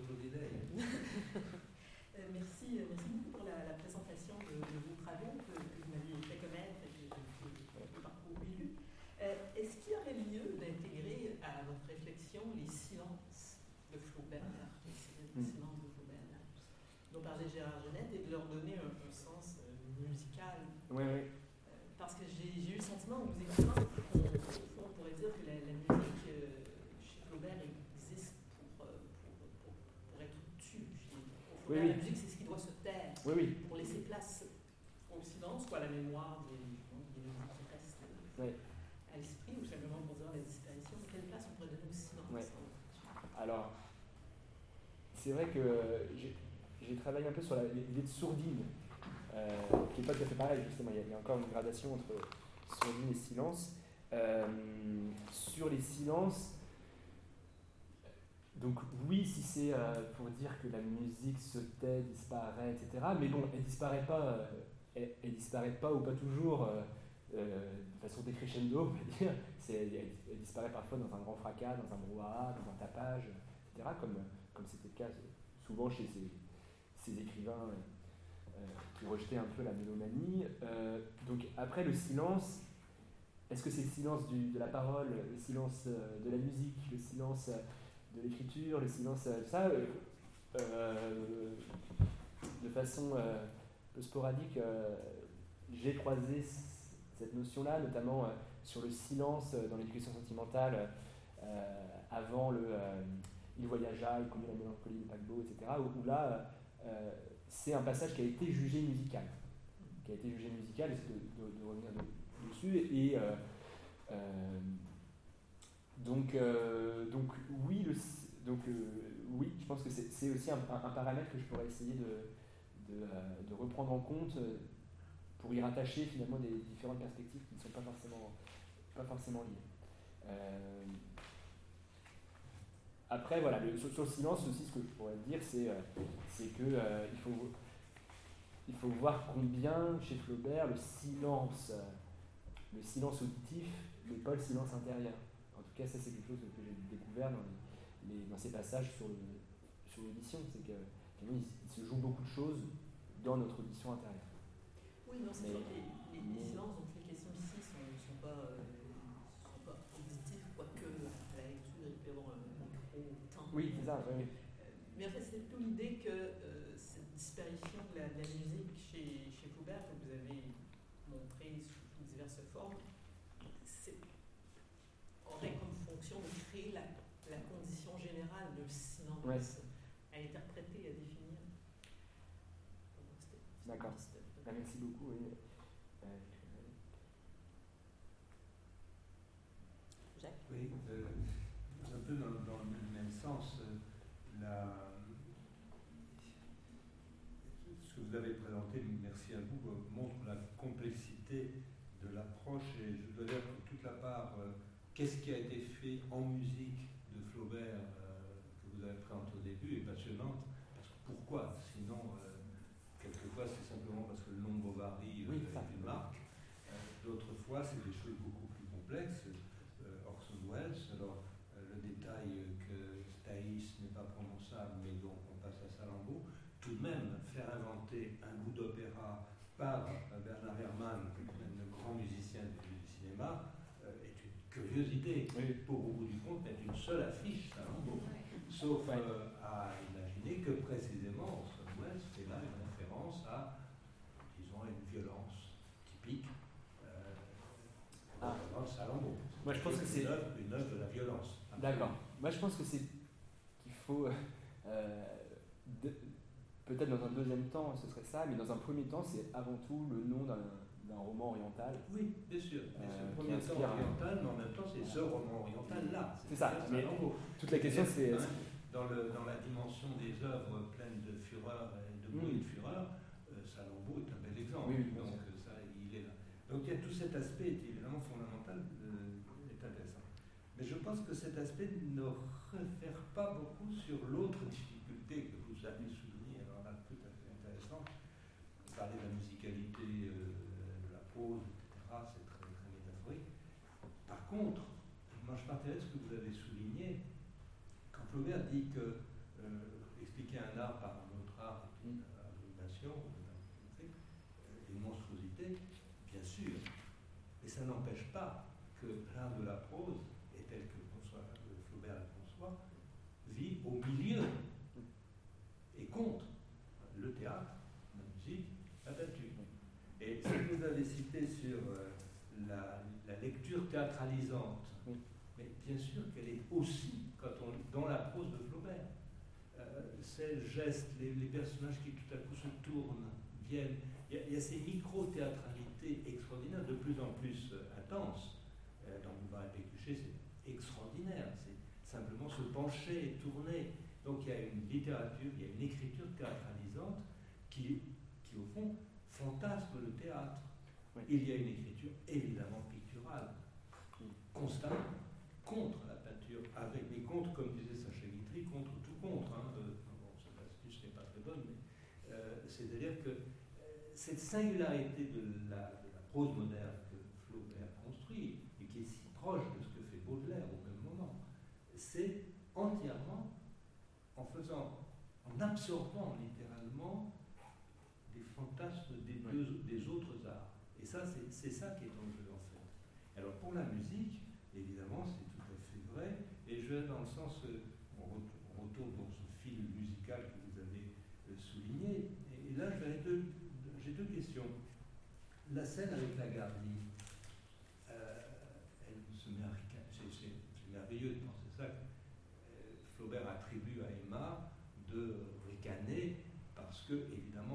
[SPEAKER 5] Merci beaucoup pour la présentation de vos travaux que vous m'aviez fait connaître et que j'ai parcouru. Est-ce qu'il y aurait lieu d'intégrer à votre réflexion les silences de Flaubert, les silences de Flaubert, dont parlait Gérard Genette, et de leur donner un sens musical?
[SPEAKER 2] Oui.
[SPEAKER 5] Parce que j'ai eu le sentiment, en vous écoutant, on pourrait dire que la musique chez Flaubert existe pour être tue. Pour Flaubert, la musique, c'est ce qui doit se taire, pour laisser place au silence ou à la mémoire des musiques qui restent à l'esprit, ou simplement pour dire la disparition. Mais quelle place on pourrait donner au silence?
[SPEAKER 2] Alors, c'est vrai que j'ai travaillé un peu sur l'idée de sourdine, qui n'est pas tout à fait pareil, justement. Il y a encore une gradation entre sourdine et silence. Sur les silences, donc oui, si c'est pour dire que la musique se tait, disparaît, etc. Mais bon, elle disparaît pas ou pas toujours de façon décrescendo, on va dire. Elle disparaît parfois dans un grand fracas, dans un brouhaha, dans un tapage, etc. Comme c'était le cas souvent chez ces écrivains qui rejetaient un peu la mélomanie. Donc après, le silence, est-ce que c'est le silence de la parole, le silence de la musique, le silence de l'écriture, le silence ça de façon un peu sporadique, j'ai croisé cette notion-là, notamment sur le silence dans l'éducation sentimentale avant il voyagea, il connut la mélancolie du paquebot, etc. Où là, c'est un passage qui a été jugé musical. J'essaie de revenir dessus. Et donc oui, oui, je pense que c'est aussi un paramètre que je pourrais essayer de reprendre en compte pour y rattacher finalement des différentes perspectives qui ne sont pas forcément liées. Après, voilà, sur le silence aussi, ce que je pourrais dire, c'est que il faut voir combien, chez Flaubert, le silence auditif n'est pas le silence intérieur. En tout cas, ça, c'est quelque chose que j'ai découvert dans ces passages sur l'audition. C'est que il se joue beaucoup de choses dans notre audition intérieure.
[SPEAKER 5] Oui, non, c'est sûr que les silences dont les questions ici ne sont pas auditives, quoique à la lecture, il peut y avoir un micro temps.
[SPEAKER 2] Oui, c'est ça. Oui.
[SPEAKER 5] Mais en fait, c'est plutôt l'idée que cette disparition de la musique chez Flaubert, que vous avez montré sous diverses formes, aurait comme fonction de créer la condition générale de silence à interpréter, à définir.
[SPEAKER 2] D'accord. Merci beaucoup. Oui.
[SPEAKER 3] Jacques ?
[SPEAKER 6] Oui, un peu dans le même sens. Ce que vous avez présenté, merci à vous, montre la complexité de l'approche. Et je dois dire que toute la part, qu'est-ce qui a été fait en musique de Flaubert, que vous avez présenté au début, est passionnante. Parce que pourquoi ? Sinon, quelquefois, c'est simplement parce que le nom Bovary est une marque. D'autres fois, c'est des choses beaucoup plus complexes. Orson Welles, alors le détail que Thaïs n'est pas prononçable, mais donc on passe à Salammbô. Tout de même, faire inventer un bout d'opéra par Bernard Herrmann, le grand musicien du cinéma, est une curieuse idée. Pour, au bout du compte, mettre une seule affiche, Salammbô. Sauf à imaginer que précisément Orson Welles fait là une référence à, disons, une violence typique de Salammbô.
[SPEAKER 2] Moi, je pense que c'est
[SPEAKER 6] une œuvre de la violence.
[SPEAKER 2] D'accord. Moi, je pense que c'est qu'il faut peut-être dans un deuxième temps, ce serait ça, mais dans un premier temps, c'est avant tout le nom d'un roman oriental.
[SPEAKER 6] Oui, bien sûr. Le premier temps oriental, mais en même temps, c'est ce roman oriental-là.
[SPEAKER 2] C'est ça. Mais toute la question, c'est
[SPEAKER 6] dans la dimension des œuvres pleines de fureur et de bruit et de fureur, Salammbô est un bel exemple.
[SPEAKER 2] Oui,
[SPEAKER 6] donc ça, il est là. Donc il y a tout cet aspect évidemment fondamental, est intéressant. Mais je pense que cet aspect ne réfère pas beaucoup sur l'autre difficulté que vous avez soulignée, alors là, tout à fait intéressant. Parler de la musicalité, de la prose, etc., c'est très, très métaphorique. Par contre, moi je partirais de ce que vous avez souligné, quand Flaubert dit que expliquer un art par un autre art est une abomination, une monstruosité, bien sûr, mais ça n'empêche pas que l'art de la prose, et tel que Flaubert le conçoit, vit au milieu et contre le théâtre, la musique, la peinture. Et ce que vous avez cité sur la lecture théâtralisante, mais bien sûr qu'elle est aussi dans la prose de Flaubert. Ces gestes, les personnages qui tout à coup se tournent, viennent. Il y a ces micro-théâtralités extraordinaires, de plus en plus intenses. Dans Bouvard et Pécuchet, c'est extraordinaire. C'est simplement se pencher et tourner. Donc il y a une littérature, il y a une écriture théâtralisante qui au fond, fantasme le théâtre. Oui. Il y a une écriture évidemment picturale, constante, contre la peinture, mais contre, comme disait Sacha Guitry, contre tout contre. Cette astuce n'est pas très bonne, mais c'est-à-dire que cette singularité de la prose moderne que Flaubert construit, et qui est si proche de ce que fait Baudelaire au même moment, c'est entièrement en absorbant littéralement des fantasmes des autres arts. Et ça, c'est ça qui est en jeu, en fait. Alors, pour la musique, évidemment, c'est tout à fait vrai, et je vais dans le sens, on retourne dans ce fil musical que vous avez souligné, et là, j'ai deux questions. La scène avec la gardie, c'est merveilleux de penser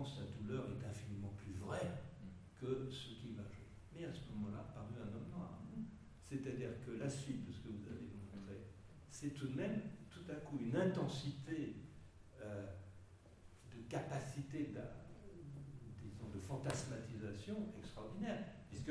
[SPEAKER 6] évidemment, sa douleur est infiniment plus vraie que ce qu'il va jouer. Mais à ce moment-là, parut un homme noir. C'est-à-dire que la suite de ce que vous avez montré, c'est tout de même, tout à coup, une intensité de capacité de fantasmatisation extraordinaire, puisque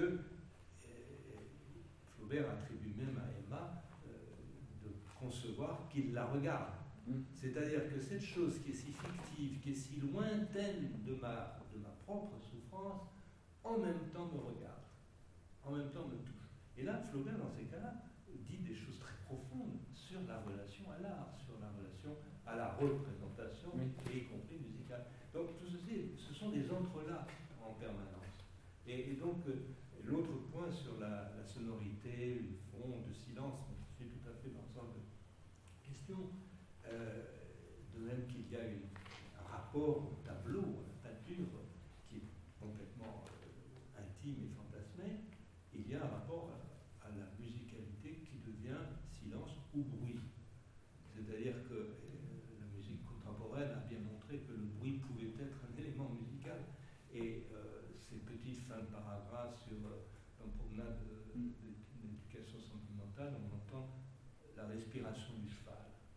[SPEAKER 6] Flaubert attribue même à Emma de concevoir qu'il la regarde. C'est-à-dire que cette chose qui est si fictive, qui est si lointaine de ma propre souffrance, en même temps me regarde, en même temps me touche. Et là, Flaubert, dans ces cas-là, dit des choses très profondes sur la relation à l'art, sur la relation à la représentation, et y compris musicale. Donc tout ceci, ce sont des entrelacs en permanence. Et donc, l'autre point sur la sonorité, le fond, de silence, je suis tout à fait dans ce genre de question. De même qu'il y a un rapport au tableau, à la peinture, qui est complètement intime et fantasmé, il y a un rapport à la musicalité qui devient silence ou bruit. C'est-à-dire que la musique contemporaine a bien montré que le bruit pouvait être un élément musical. Et ces petites fins de paragraphe sur la promenade d'éducation sentimentale, on entend la respiration du cheval.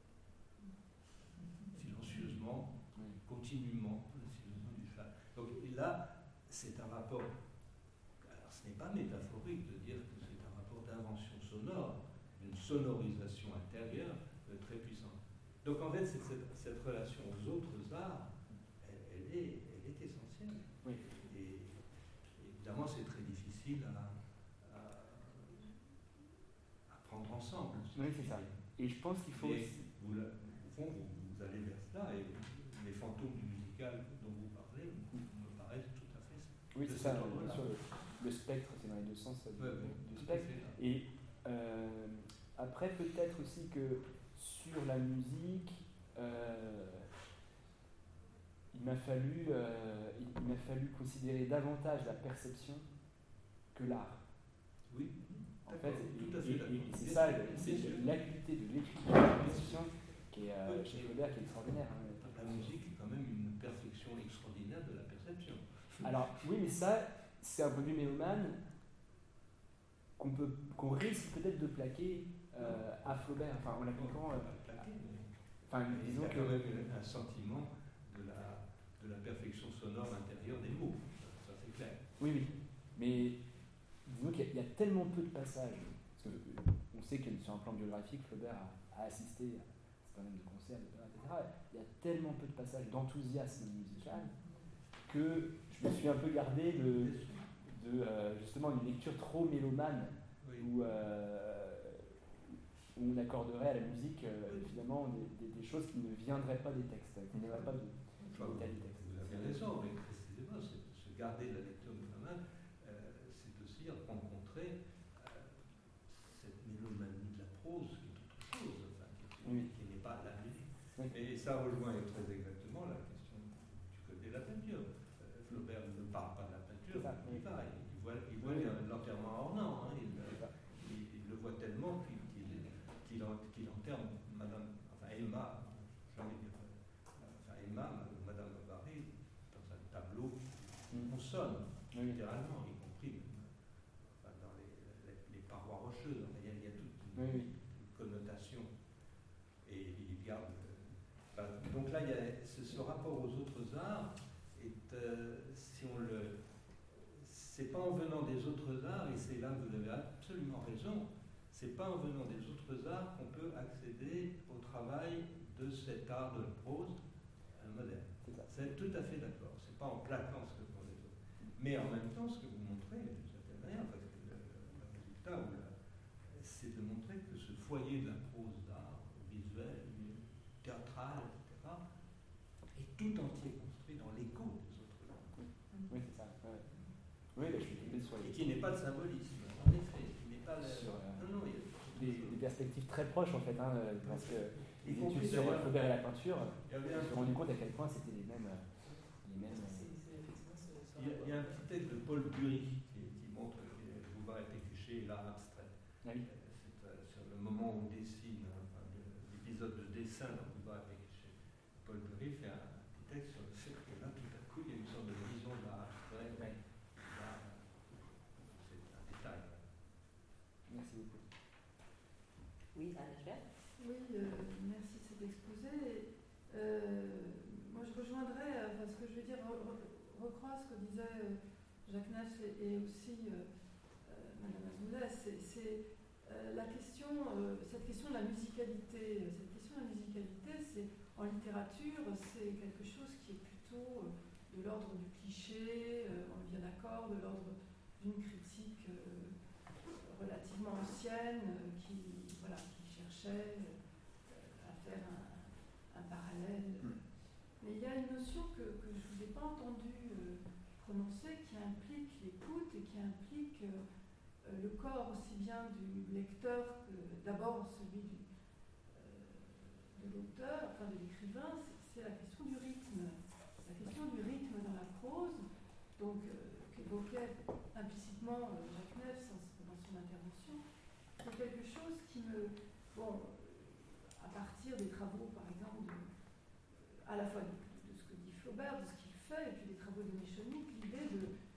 [SPEAKER 6] Silencieusement, continuellement, la silencieusement du cheval. Donc là, c'est un rapport. Alors ce n'est pas métaphorique de dire que c'est un rapport d'invention sonore, d'une sonorisation intérieure très puissante. Donc en fait, cette relation aux autres arts, elle est essentielle.
[SPEAKER 2] Oui.
[SPEAKER 6] Et évidemment, c'est très difficile à prendre ensemble.
[SPEAKER 2] Oui, c'est ça. Et je pense qu'il faut aussi...
[SPEAKER 6] Au fond, vous allez vers cela, et les fantômes du musical dont vous parlez me paraissent tout à fait ça.
[SPEAKER 2] Oui, c'est ça, bien sûr, le spectre, c'est dans les deux sens du spectre. Et après, peut-être aussi que sur la musique, il m'a fallu considérer davantage la perception que l'art.
[SPEAKER 6] Oui,
[SPEAKER 2] en fait,
[SPEAKER 6] tout à fait.
[SPEAKER 2] Et c'est ça, c'est l'acuité de l'écriture de la perception qui est chez Flaubert qui est extraordinaire.
[SPEAKER 6] La musique est quand même une perfection extraordinaire de la perception.
[SPEAKER 2] Alors, oui, mais ça, c'est un point de vue mélomane qu'on risque peut-être de plaquer à Flaubert, enfin en l'appliquant.
[SPEAKER 6] Disons qu'il y a quand même un sentiment de la perfection sonore intérieure des mots, ça c'est clair.
[SPEAKER 2] Oui, mais disons qu'il y a tellement peu de passages, parce qu'on sait que sur un plan biographique, Flaubert a assisté à un certain nombre de concerts, etc. Il y a tellement peu de passages d'enthousiasme musical que je me suis un peu gardé de justement une lecture trop mélomane, où on accorderait à la musique finalement des choses qui ne viendraient pas des textes, qui ne viendraient pas du texte.
[SPEAKER 6] Vous avez raison, mais précisément, se garder de la lecture mélomane, c'est aussi rencontrer cette mélomanie de la prose, qui est autre chose, qui n'est pas la musique.
[SPEAKER 2] Oui.
[SPEAKER 6] Et ça rejoint très exactement la question du côté de la peinture. Flaubert ne parle pas de la peinture, il voit l'enterrement ornant, il le voit tellement qu'il enterre Emma, Madame Bovary, dans un tableau on sonne, littéralement, y compris dans les parois rocheuses. Il y a toute une connotation. Et il garde. Donc là, il y a ce rapport aux autres arts. C'est pas en venant des autres arts, et c'est là que vous avez absolument raison, c'est pas en venant des autres arts qu'on peut accéder au travail de cet art de la prose moderne. C'est tout à fait d'accord. C'est pas en plaquant ce que font les autres. Mais en même temps, ce que vous montrez, d'une certaine manière, parce que le résultat, c'est de montrer que ce foyer de la prose d'art, visuel, théâtral, etc., est tout entier construit dans l'écho des autres arts.
[SPEAKER 2] Oui, c'est ça. Ouais. Oui, je suis tombé sur
[SPEAKER 6] et qui n'est pas de symbolisme, en effet. Qui n'est pas
[SPEAKER 2] des perspectives très proches, en fait, parce que les études sur Flaubert et la peinture, je me suis rendu compte à quel point c'était les mêmes.
[SPEAKER 6] Il y a un petit texte de Paul Bury qui montre que Bouvard et Pécuchet est l'art abstrait.
[SPEAKER 2] Oui.
[SPEAKER 6] C'est sur le moment où on dessine, l'épisode de dessin dans Bouvard et Pécuchet. Paul Bury fait un petit texte sur le fait que là, tout à coup, il y a une
[SPEAKER 7] Oui, merci de cet exposé. Moi, je rejoindrais, ce que je veux dire, recroise ce que disait Jacques Neff et aussi Madame Azoulay, c'est la question, cette question de la musicalité. Cette question de la musicalité, c'est en littérature, c'est quelque chose qui est plutôt de l'ordre du cliché, on est bien d'accord, de l'ordre d'une critique relativement ancienne qui cherchait à faire un parallèle. Mais il y a une notion que je ne vous ai pas entendue prononcer qui implique l'écoute et qui implique le corps aussi bien du lecteur que d'abord celui de l'auteur, enfin de l'écrivain, c'est la question du rythme. La question du rythme dans la prose, donc qu'évoquait implicitement Jacques Neff dans son intervention, c'est quelque chose qui me... Bon, à partir des travaux, par exemple, à la fois de ce que dit Flaubert, de ce qu'il fait, et puis des travaux de Méchonic, l'idée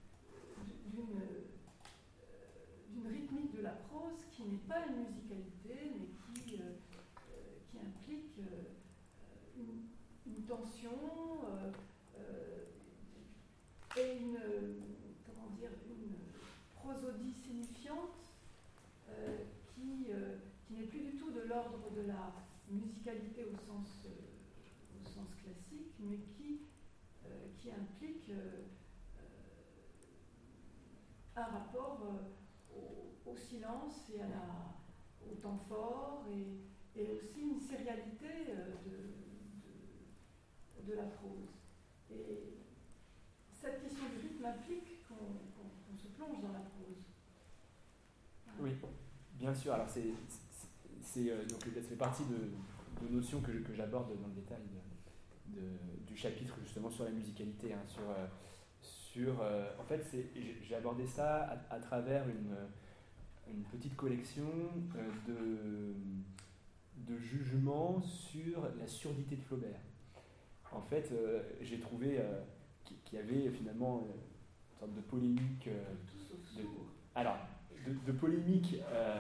[SPEAKER 7] d'une rythmique de la prose qui n'est pas une musicalité, mais qui implique une tension et une prosodie signifiante qui n'est plus du tout de l'ordre de la musicalité au sens classique, mais qui implique un rapport au silence et au temps fort et aussi une sérialité de la prose. Et cette question du rythme implique qu'on se plonge dans la prose.
[SPEAKER 2] Oui, bien sûr. Alors donc ça fait partie de notions que j'aborde dans le détail du chapitre justement sur la musicalité, hein, en fait, j'ai abordé ça à travers une petite collection de jugements sur la surdité de Flaubert. En fait, j'ai trouvé qu'il y avait finalement une sorte de polémique, de polémique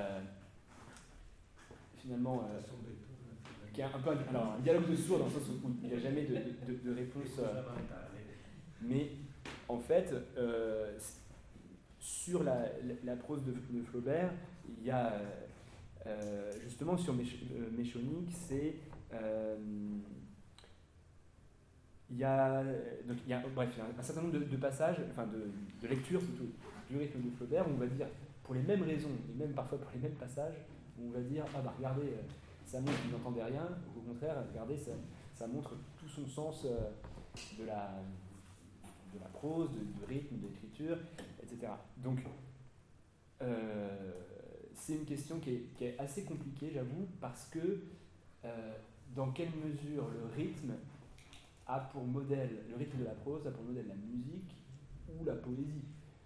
[SPEAKER 2] finalement qui est un peu un dialogue de sourds dans le sens où il n'y a jamais de réponse. Mais en fait, sur la prose de Flaubert, il y a justement sur Méchonic, il y a un certain nombre de passages, enfin de lectures plutôt du rythme de Flaubert où on va dire, pour les mêmes raisons, et même parfois pour les mêmes passages, où on va dire, regardez, ça montre qu'il n'entendait rien, au contraire, regardez, ça montre tout son sens de la prose, du rythme, de l'écriture, etc. Donc, c'est une question qui est assez compliquée, j'avoue, parce que dans quelle mesure le rythme de la prose a pour modèle la musique ou la poésie.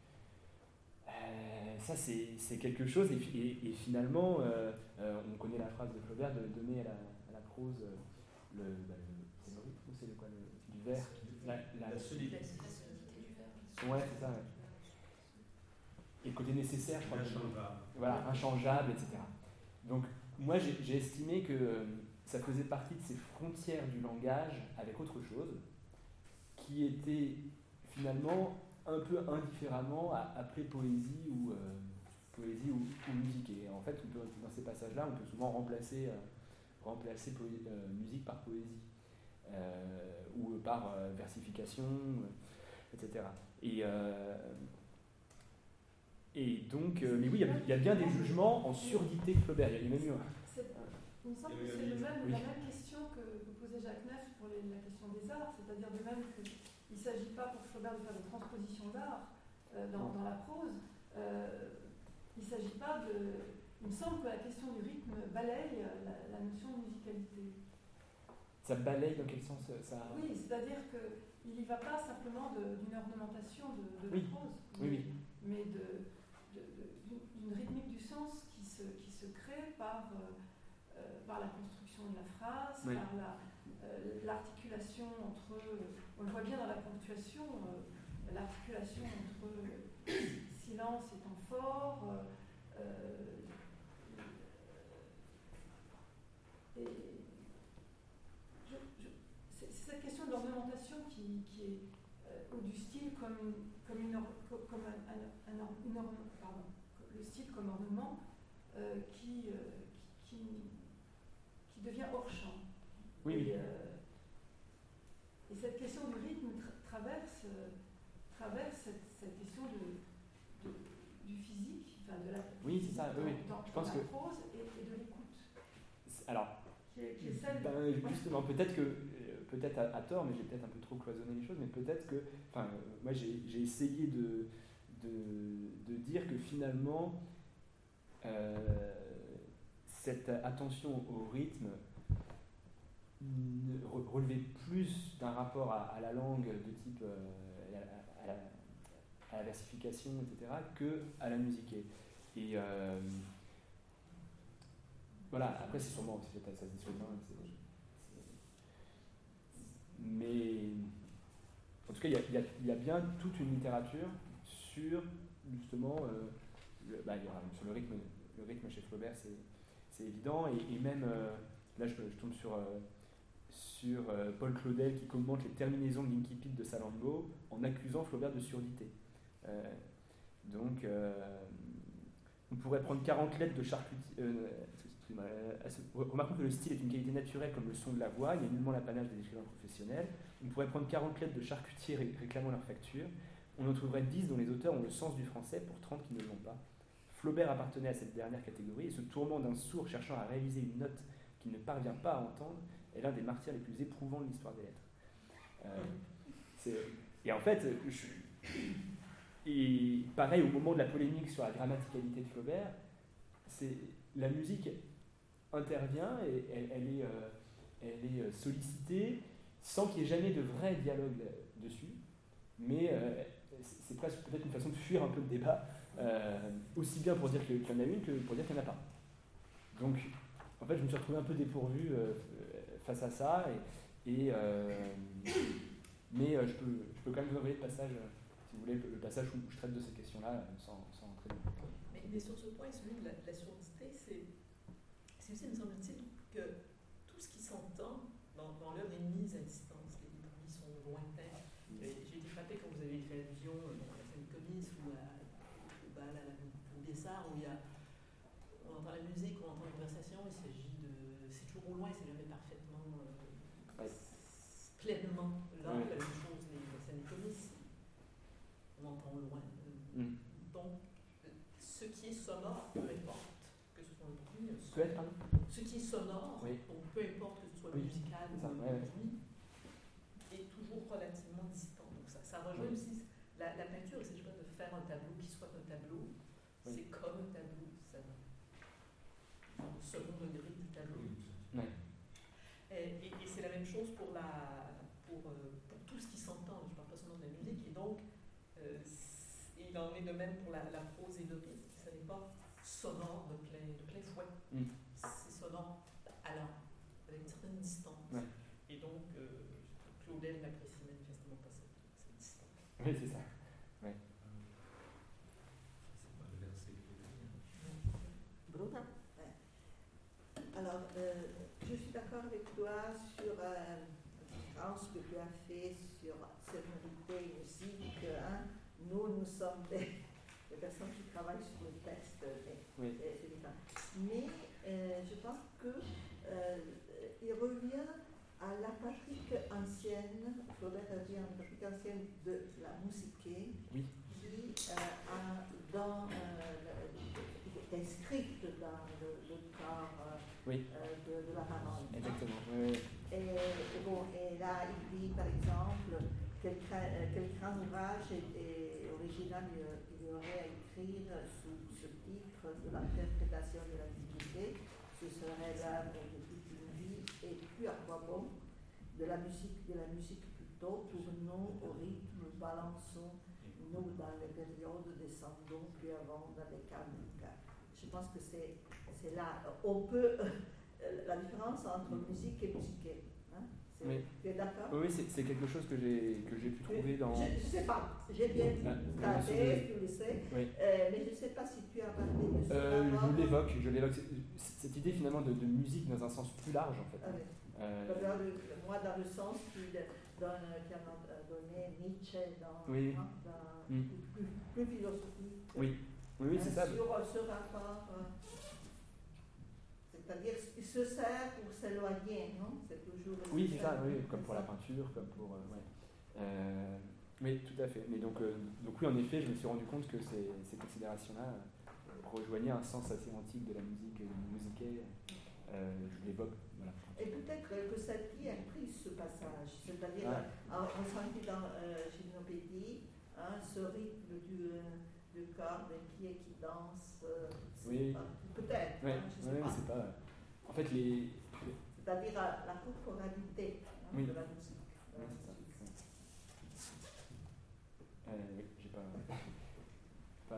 [SPEAKER 2] Ça, c'est quelque chose, et finalement, on connaît la phrase de Flaubert de donner à la prose c'est le rythme, ou c'est quoi, du vers, la solidité du vers. Ouais, c'est ça, ouais. Et le côté nécessaire, je crois. Inchangeable, etc. Donc, moi, j'ai estimé que ça faisait partie de ces frontières du langage avec autre chose, qui était finalement un peu indifféremment appelée poésie ou musique. Et en fait, dans ces passages-là, on peut souvent remplacer musique par poésie, ou par versification, etc. Et donc, mais oui, il y a bien des jugements en surdité de Flaubert. Il y a même eu
[SPEAKER 7] il me semble que c'est la même question que posait Jacques Neff pour la question des arts, c'est-à-dire de même qu'il ne s'agit pas pour Flaubert de faire des transpositions d'art dans la prose. Il ne s'agit pas de... Il me semble que la question du rythme balaye la notion de musicalité.
[SPEAKER 2] Ça balaye dans quel sens ça...
[SPEAKER 7] Oui, c'est-à-dire qu'il n'y va pas simplement d'une ornementation de la prose, mais d'une rythmique du sens qui se crée par la construction de la phrase, par l'articulation entre... On le voit bien dans la ponctuation, l'articulation entre silence et temps fort, c'est cette question de l'ornementation qui est, ou du style le style comme ornement qui devient hors champ.
[SPEAKER 2] Oui.
[SPEAKER 7] Et cette question du rythme traverse cette question du physique, enfin de la
[SPEAKER 2] oui, c'est ça, oui.
[SPEAKER 7] Dans
[SPEAKER 2] je pense
[SPEAKER 7] la
[SPEAKER 2] que
[SPEAKER 7] prose et de l'écoute.
[SPEAKER 2] Alors,
[SPEAKER 7] qui est celle
[SPEAKER 2] justement, peut-être à tort, mais j'ai peut-être un peu trop cloisonné les choses, mais peut-être que, moi j'ai essayé de dire que finalement, cette attention au rythme relevait plus d'un rapport à la langue de type à la versification, etc., que à la musique. Et voilà, après c'est sûrement, ça se discute, mais en tout cas il y a bien toute une littérature sur justement sur le rythme chez Flaubert, c'est évident, et même là je tombe sur Paul Claudel qui commente les terminaisons de l'incipit de Salammbô en accusant Flaubert de surdité. Donc on pourrait prendre 40 lettres de charcutier. Remarquons que le style est une qualité naturelle comme le son de la voix, il n'est nullement l'apanage des écrivains professionnels. On pourrait prendre 40 lettres de charcutiers réclamant leur facture. On en trouverait 10 dont les auteurs ont le sens du français pour 30 qui ne l'ont pas. Flaubert appartenait à cette dernière catégorie et ce tourment d'un sourd cherchant à réaliser une note qu'il ne parvient pas à entendre est l'un des martyrs les plus éprouvants de l'histoire des lettres. Et en fait, et pareil, au moment de la polémique sur la grammaticalité de Flaubert, la musique intervient et elle est sollicitée sans qu'il n'y ait jamais de vrai dialogue dessus, mais c'est presque peut-être une façon de fuir un peu le débat, aussi bien pour dire qu'il y en a une que pour dire qu'il n'y en a pas. Donc, en fait, je me suis retrouvé un peu dépourvu face à ça, mais je peux quand même vous envoyer le passage, si vous voulez, le passage où je traite de ces questions-là, sans entrer dans le détail.
[SPEAKER 5] Mais sur ce point, celui de la surdité, c'est aussi, me semble-t-il, que tout ce qui s'entend dans l'œuvre est mis à distance. Les bruits sont lointains. J'ai été frappé quand vous avez fait allusion à la Saint-Nicolas ou au bal à la Boubessard, où on entend la musique, on entend la conversation, c'est toujours au loin, c'est jamais parfaitement pleinement là. La même chose, les Saint-Nicolas, on entend au loin. Donc, ce qui est sonore, peu importe que ce soit un bruit, ce qui est sonore, donc peu importe que ce soit musical ou un bruit, est toujours relativement distant. Donc ça rejoint aussi la peinture, il ne s'agit pas de faire un tableau qui soit un tableau, c'est comme un tableau, ça dans le second degré du tableau. Et c'est la même chose pour tout ce qui s'entend, je ne parle pas seulement de la musique, et donc il en est de même pour la prose et le rythme, ça n'est pas sonore de plein fouet, c'est sonore à l'heure, avec une certaine distance. Et donc, Claudel n'apprécie manifestement pas cette distance.
[SPEAKER 2] Oui, c'est ça.
[SPEAKER 6] C'est pas le verset
[SPEAKER 8] Bruna. Alors, je suis d'accord avec toi sur la différence que tu as fait sur sonorité, musique. Nous sommes des personnes qui travaillent sur le texte, c'est différent. Mais je pense qu'il revient à la pratique ancienne, Flaubert a dit, la pratique ancienne de la musique, qui est inscrite dans le corps de la parole.
[SPEAKER 2] Exactement.
[SPEAKER 8] Et là, il dit, par exemple, quel grand ouvrage original il y aurait à écrire sous ce titre de l'interprétation de l'Antiquité. Ce serait l'œuvre de toute une vie, et puis à quoi bon de la musique plutôt, tournons au rythme, balançons, nous dans les périodes, descendons plus avant avec Hanouka. Je pense que c'est là, on peut, la différence entre musique et musique,
[SPEAKER 2] Oui.
[SPEAKER 8] Tu es d'accord?
[SPEAKER 2] Oui, c'est quelque chose que j'ai pu trouver dans...
[SPEAKER 8] Je ne sais pas, j'ai bien dit ta thèse, tu le sais,
[SPEAKER 2] oui.
[SPEAKER 8] mais je ne sais pas si tu as parlé de ça.
[SPEAKER 2] Je l'évoque. Cette idée finalement de musique dans un sens plus large en fait.
[SPEAKER 8] Ah oui. Moi, dans le sens qui a donné Nietzsche dans,
[SPEAKER 2] oui.
[SPEAKER 8] plus philosophique.
[SPEAKER 2] Oui, c'est ça.
[SPEAKER 8] Sur ce rapport, c'est-à-dire qu'il se sert pour s'éloigner, non? C'est toujours.
[SPEAKER 2] Oui, c'est ça, oui, comme pour la peinture, comme pour. Oui, tout à fait. Mais donc oui, en effet, je me suis rendu compte que ces considérations-là rejoignaient un sens assez antique de la musique musiquée. Je l'évoque. Voilà.
[SPEAKER 8] Et peut-être que Satie a pris ce passage, c'est-à-dire ressenti dans Gymnopédie, ce rythme du corps inquiet qui danse.
[SPEAKER 2] Oui.
[SPEAKER 8] Peut-être.
[SPEAKER 2] Oui,
[SPEAKER 8] je sais pas.
[SPEAKER 2] C'est pas. En fait,
[SPEAKER 8] c'est-à-dire la corporalité de la musique.
[SPEAKER 2] Oui, c'est ça. Oui, j'ai pas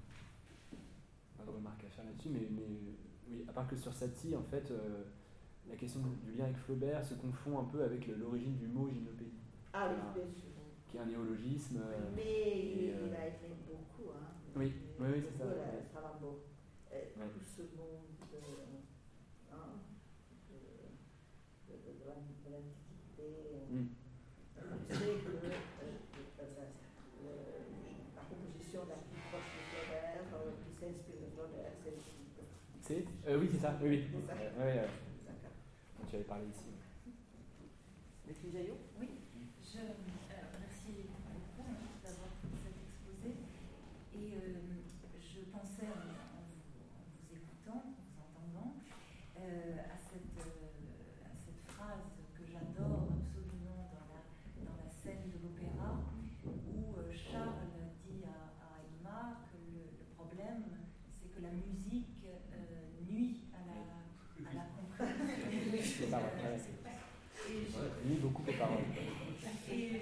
[SPEAKER 2] de remarque à faire là-dessus, mais oui, à part que sur Satie, en fait, la question du lien avec Flaubert se confond un peu avec l'origine du mot gymnopédie.
[SPEAKER 8] Ah oui, bien sûr.
[SPEAKER 2] Qui est un néologisme.
[SPEAKER 8] Mais il a aimé beaucoup.
[SPEAKER 2] Oui, c'est ça.
[SPEAKER 8] Salammbô. Tout ce monde de l'Antiquité. Je sais que la composition la plus proche de Flaubert, qui s'inspire de Flaubert, c'est
[SPEAKER 2] oui, c'est ça. Oui.
[SPEAKER 8] C'est ça.
[SPEAKER 2] D'accord. Tu avais parlé ici.
[SPEAKER 8] Maîtrise Jaillot?
[SPEAKER 9] Oui. Merci beaucoup d'avoir fait cet exposé. Et je pensais, en vous écoutant, en vous entendant, à cette phrase que j'adore absolument dans la scène de l'opéra, où Charles dit à Aymar que le problème, c'est que la musique nuit à la compréhension.
[SPEAKER 2] Nuit beaucoup les paroles.
[SPEAKER 9] Et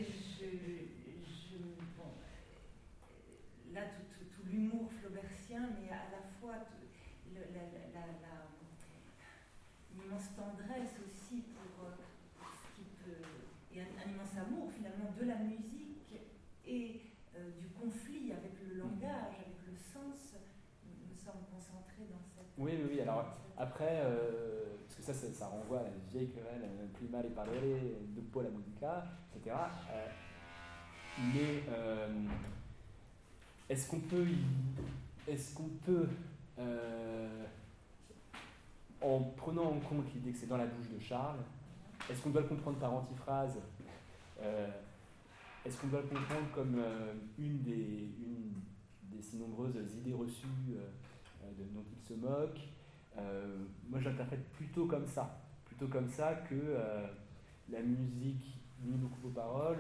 [SPEAKER 9] là, tout l'humour flaubertien, mais à la fois l'immense tendresse aussi pour ce qui peut, et un immense amour finalement de la musique et du conflit avec le langage, avec le sens, me semble concentré dans cette.
[SPEAKER 2] Oui. Alors après, parce que ça renvoie à la vieille querelle, prima les parole, dopo la musica, etc. Mais est-ce qu'on peut, en prenant en compte l'idée que c'est dans la bouche de Charles, est-ce qu'on doit le comprendre par antiphrase? Est-ce qu'on doit le comprendre comme une des si nombreuses idées reçues dont il se moque? Moi, j'interprète plutôt comme ça que la musique nuit beaucoup aux paroles,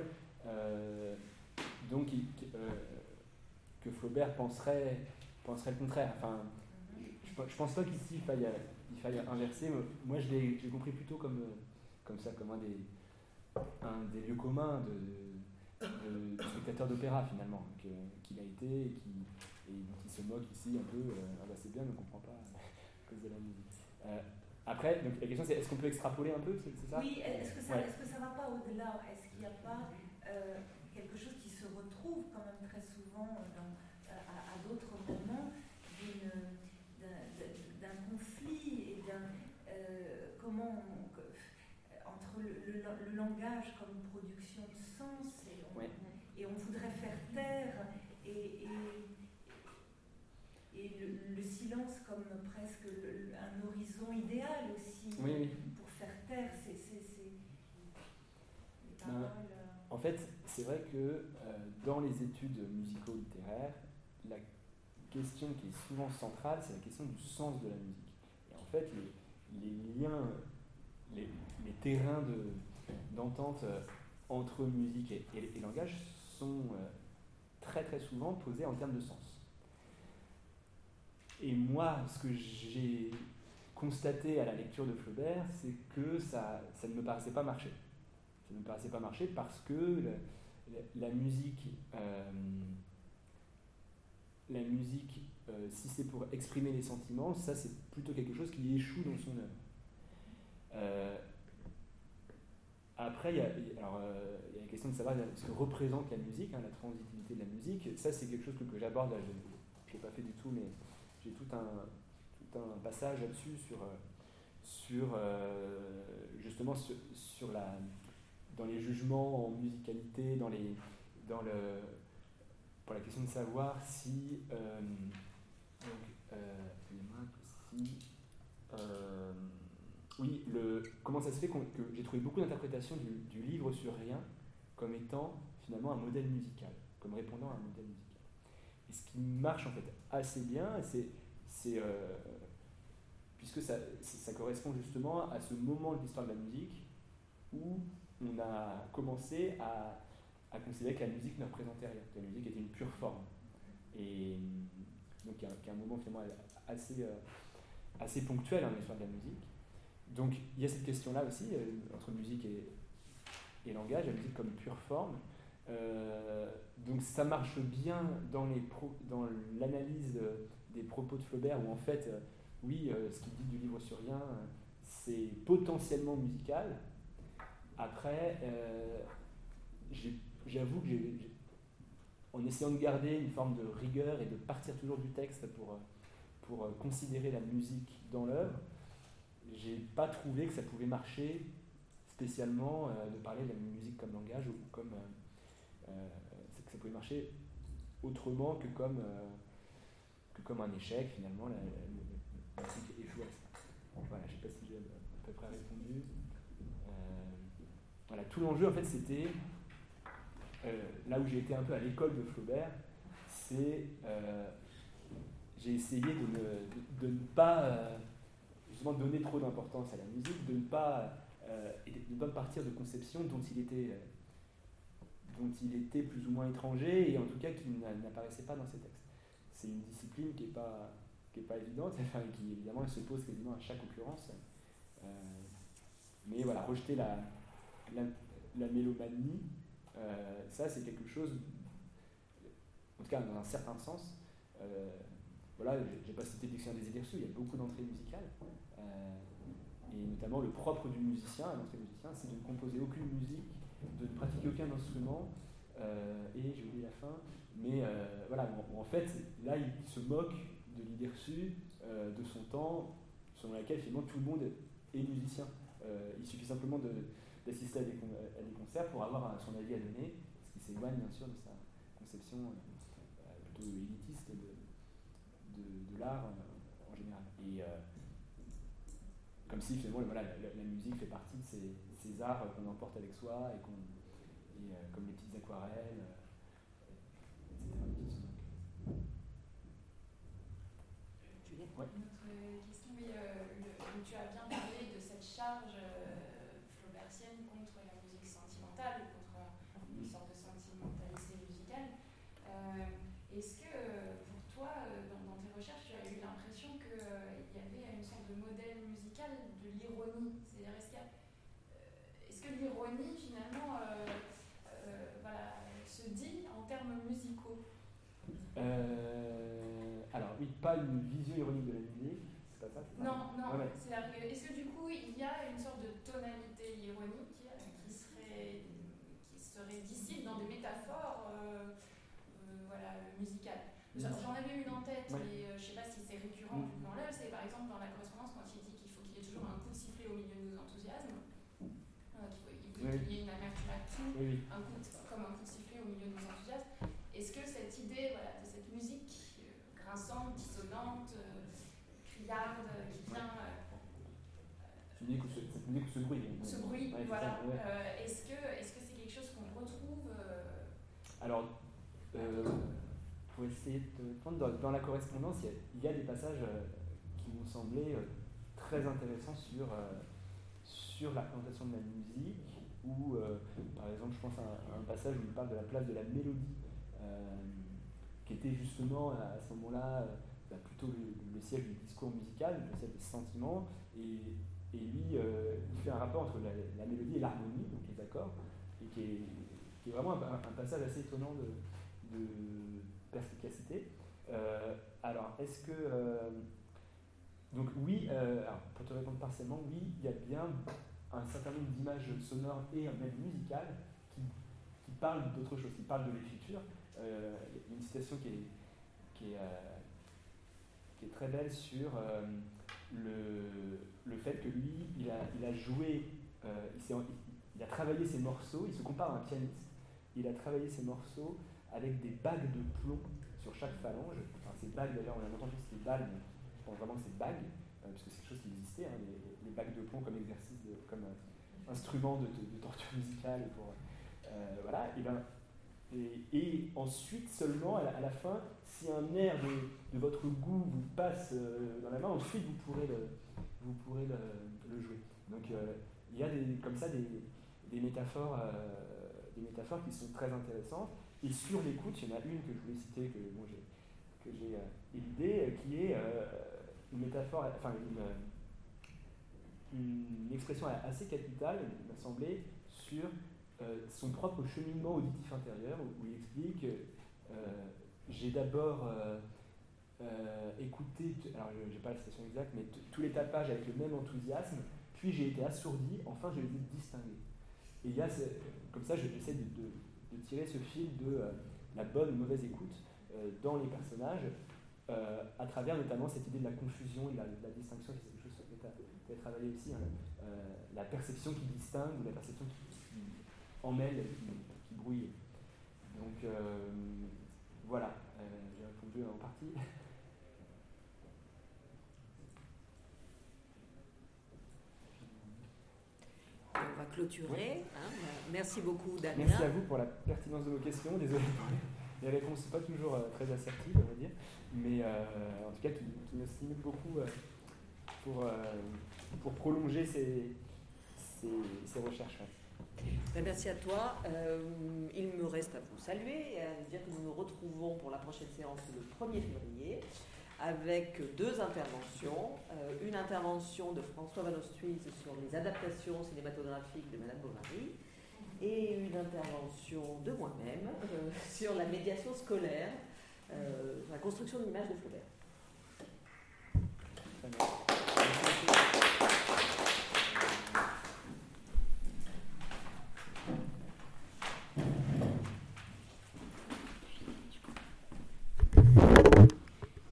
[SPEAKER 2] donc que Flaubert penserait le contraire. Enfin, je pense pas qu'ici il faille inverser. Moi, je l'ai compris plutôt comme ça, comme un des lieux communs de spectateur d'opéra finalement, qu'il a été et dont il se moque ici un peu. C'est bien, mais on ne comprend pas à cause de la musique. Après, donc, la question c'est, est-ce qu'on peut extrapoler un peu, c'est ça?
[SPEAKER 9] Oui, est-ce que ça ne va pas au-delà? Est-ce qu'il n'y a pas quelque chose qui se retrouve quand même très souvent à d'autres moments d'un conflit et entre le langage comme production de sens et on voudrait faire taire et le silence comme presque un horizon idéal aussi pour faire taire ces paroles.
[SPEAKER 2] En fait, c'est vrai que dans les études musico-littéraires, la question qui est souvent centrale, c'est la question du sens de la musique. Et en fait, les liens, les terrains d'entente entre musique et langage sont très très souvent posés en termes de sens. Et moi, ce que j'ai constaté à la lecture de Flaubert, c'est que ça ne me paraissait pas marcher. Ça ne me paraissait pas marcher parce que la musique, si c'est pour exprimer les sentiments, ça c'est plutôt quelque chose qui échoue dans son œuvre. Après, il y a la question de savoir ce que représente la musique, la transitivité de la musique. Ça, c'est quelque chose que j'aborde. Là, je l'ai pas fait du tout, mais j'ai tout un passage là-dessus justement dans les jugements en musicalité, pour la question de savoir si comment ça se fait que j'ai trouvé beaucoup d'interprétations du livre sur rien comme étant finalement un modèle musical, comme répondant à un modèle musical. Et ce qui marche en fait assez bien, puisque ça correspond justement à ce moment de l'histoire de la musique où on a commencé à considérer que la musique ne représentait rien, que la musique était une pure forme. Et donc il y a un moment finalement assez ponctuel dans l'histoire de la musique. Donc il y a cette question-là aussi, entre musique et langage, la musique comme pure forme. Donc ça marche bien dans l'analyse des propos de Flaubert, où en fait, ce qu'il dit du livre sur rien, c'est potentiellement musical. Après, j'avoue que en essayant de garder une forme de rigueur et de partir toujours du texte pour considérer la musique dans l'œuvre, j'ai pas trouvé que ça pouvait marcher spécialement de parler de la musique comme langage ou comme que ça pouvait marcher autrement que comme un échec finalement. La musique échoue à ça. Voilà, je sais pas si j'ai à peu près répondu. Voilà, tout l'enjeu en fait c'était là où j'ai été un peu à l'école de Flaubert, j'ai essayé de ne pas justement donner trop d'importance à la musique, de ne pas partir de conceptions dont il était plus ou moins étranger et en tout cas qui n'apparaissait pas dans ses textes. C'est une discipline qui est pas évidente, enfin, qui évidemment se pose quasiment à chaque occurrence. Mais voilà, rejeter la mélomanie, ça c'est quelque chose, en tout cas dans un certain sens. Voilà, j'ai pas cité le dictionnaire des idées reçues, il y a beaucoup d'entrées musicales. Et notamment le propre du musicien, l'entrée musicien, c'est de ne composer aucune musique, de ne pratiquer aucun instrument, et j'ai oublié la fin, mais voilà, en fait, là il se moque de l'idée reçue de son temps, selon laquelle finalement tout le monde est musicien. Il suffit simplement d'assister à des concerts pour avoir son avis à donner, ce qui s'éloigne bien sûr de sa conception plutôt élitiste de l'art en général. Et comme si finalement la musique fait partie de ces arts qu'on emporte avec soi et comme les petites aquarelles, etc.
[SPEAKER 4] Juliette. Ouais. Une autre question, oui, tu as bien parlé de cette charge flaubertienne contre la musique sentimentale, contre une sorte de sentimentalité musicale. Est-ce que pour toi, dans tes recherches, tu as eu l'impression qu'il y avait une sorte de modèle musical de l'ironie? C'est-à-dire, est-ce que l'ironie, finalement, se dit en termes musicaux?
[SPEAKER 2] Alors, oui, pas une vision ironique de la musique, c'est pas ça?
[SPEAKER 4] Non.
[SPEAKER 2] Ouais.
[SPEAKER 4] C'est-à-dire que, est-ce que du coup, il y a une sorte de tonalité ironique qui serait d'ici dans des métaphores musicales? J'en avais une en tête, mais je ne sais pas si c'est récurrent dans l'œuvre. C'est par exemple dans la correspondance quand il dit qu'il faut qu'il y ait toujours un coup de sifflet au milieu de nos enthousiasmes, qu'il y ait une amertume à tout, comme un coup de sifflet au milieu de nos enthousiasmes. Est-ce que cette idée de cette musique grinçante, dissonante, criarde, qui vient...
[SPEAKER 2] cette musique ou ce bruit.
[SPEAKER 4] Ce bruit, voilà. Est-ce que c'est quelque chose qu'on retrouve
[SPEAKER 2] Alors, pour essayer de prendre dans la correspondance, il y a des passages qui m'ont semblé très intéressants sur la représentation de la musique, où, par exemple, je pense à un passage où il parle de la place de la mélodie, qui était justement à ce moment-là plutôt le siège du discours musical, le siège des sentiments, et lui, il fait un rapport entre la mélodie et l'harmonie, donc les accords, et qui est vraiment un passage assez étonnant de perspicacité. Alors, est-ce que... donc oui, alors, pour te répondre partiellement, oui, il y a bien un certain nombre d'images sonores et même musicales qui parlent d'autre chose, qui parlent de l'écriture. Il y a une citation qui est très belle sur le fait que lui, il a joué, il a travaillé ses morceaux, il se compare à un pianiste, il a travaillé ses morceaux avec des bagues de plomb sur chaque phalange. Enfin, ces bagues, d'ailleurs, on a longtemps dit que c'était balles, mais je pense vraiment que c'est bagues, puisque c'est quelque chose qui existait, hein, les bagues de plomb comme exercice, comme instrument de torture musicale. Voilà, et ensuite seulement, à la fin, si un air de votre goût vous passe dans la main, ensuite vous pourrez le jouer. Donc il y a comme ça des métaphores qui sont très intéressantes. Et sur l'écoute, il y en a une que je voulais citer, que j'ai éludée, qui est une métaphore, enfin une expression assez capitale, il m'a semblé, sur son propre cheminement auditif intérieur, où il explique j'ai d'abord écouté, alors je n'ai pas la citation exacte, mais tous les tapages avec le même enthousiasme, puis j'ai été assourdi, enfin je les ai distingués. Et il y a, comme ça, j'essaie de tirer ce fil de la bonne ou mauvaise écoute dans les personnages, à travers notamment cette idée de la confusion et de la distinction, c'est quelque chose sur lequel tu as travaillé aussi, hein, la perception qui distingue ou la perception qui emmêle, qui brouille. Donc voilà, j'ai répondu en partie.
[SPEAKER 3] On va clôturer. Hein. Merci beaucoup, Damien.
[SPEAKER 2] Merci à vous pour la pertinence de vos questions. Désolé pour les réponses, pas toujours très assertives, on va dire, mais en tout cas qui me stimulent beaucoup pour prolonger ces recherches.
[SPEAKER 3] Ben, merci à toi. Il me reste à vous saluer et à vous dire que nous nous retrouvons pour la prochaine séance le 1er février avec 2 interventions. Une intervention de François Van Oosthuizen sur les adaptations cinématographiques de Madame Bovary et une intervention de moi-même sur la médiation scolaire, la construction de l'image de Flaubert.
[SPEAKER 2] Très bien.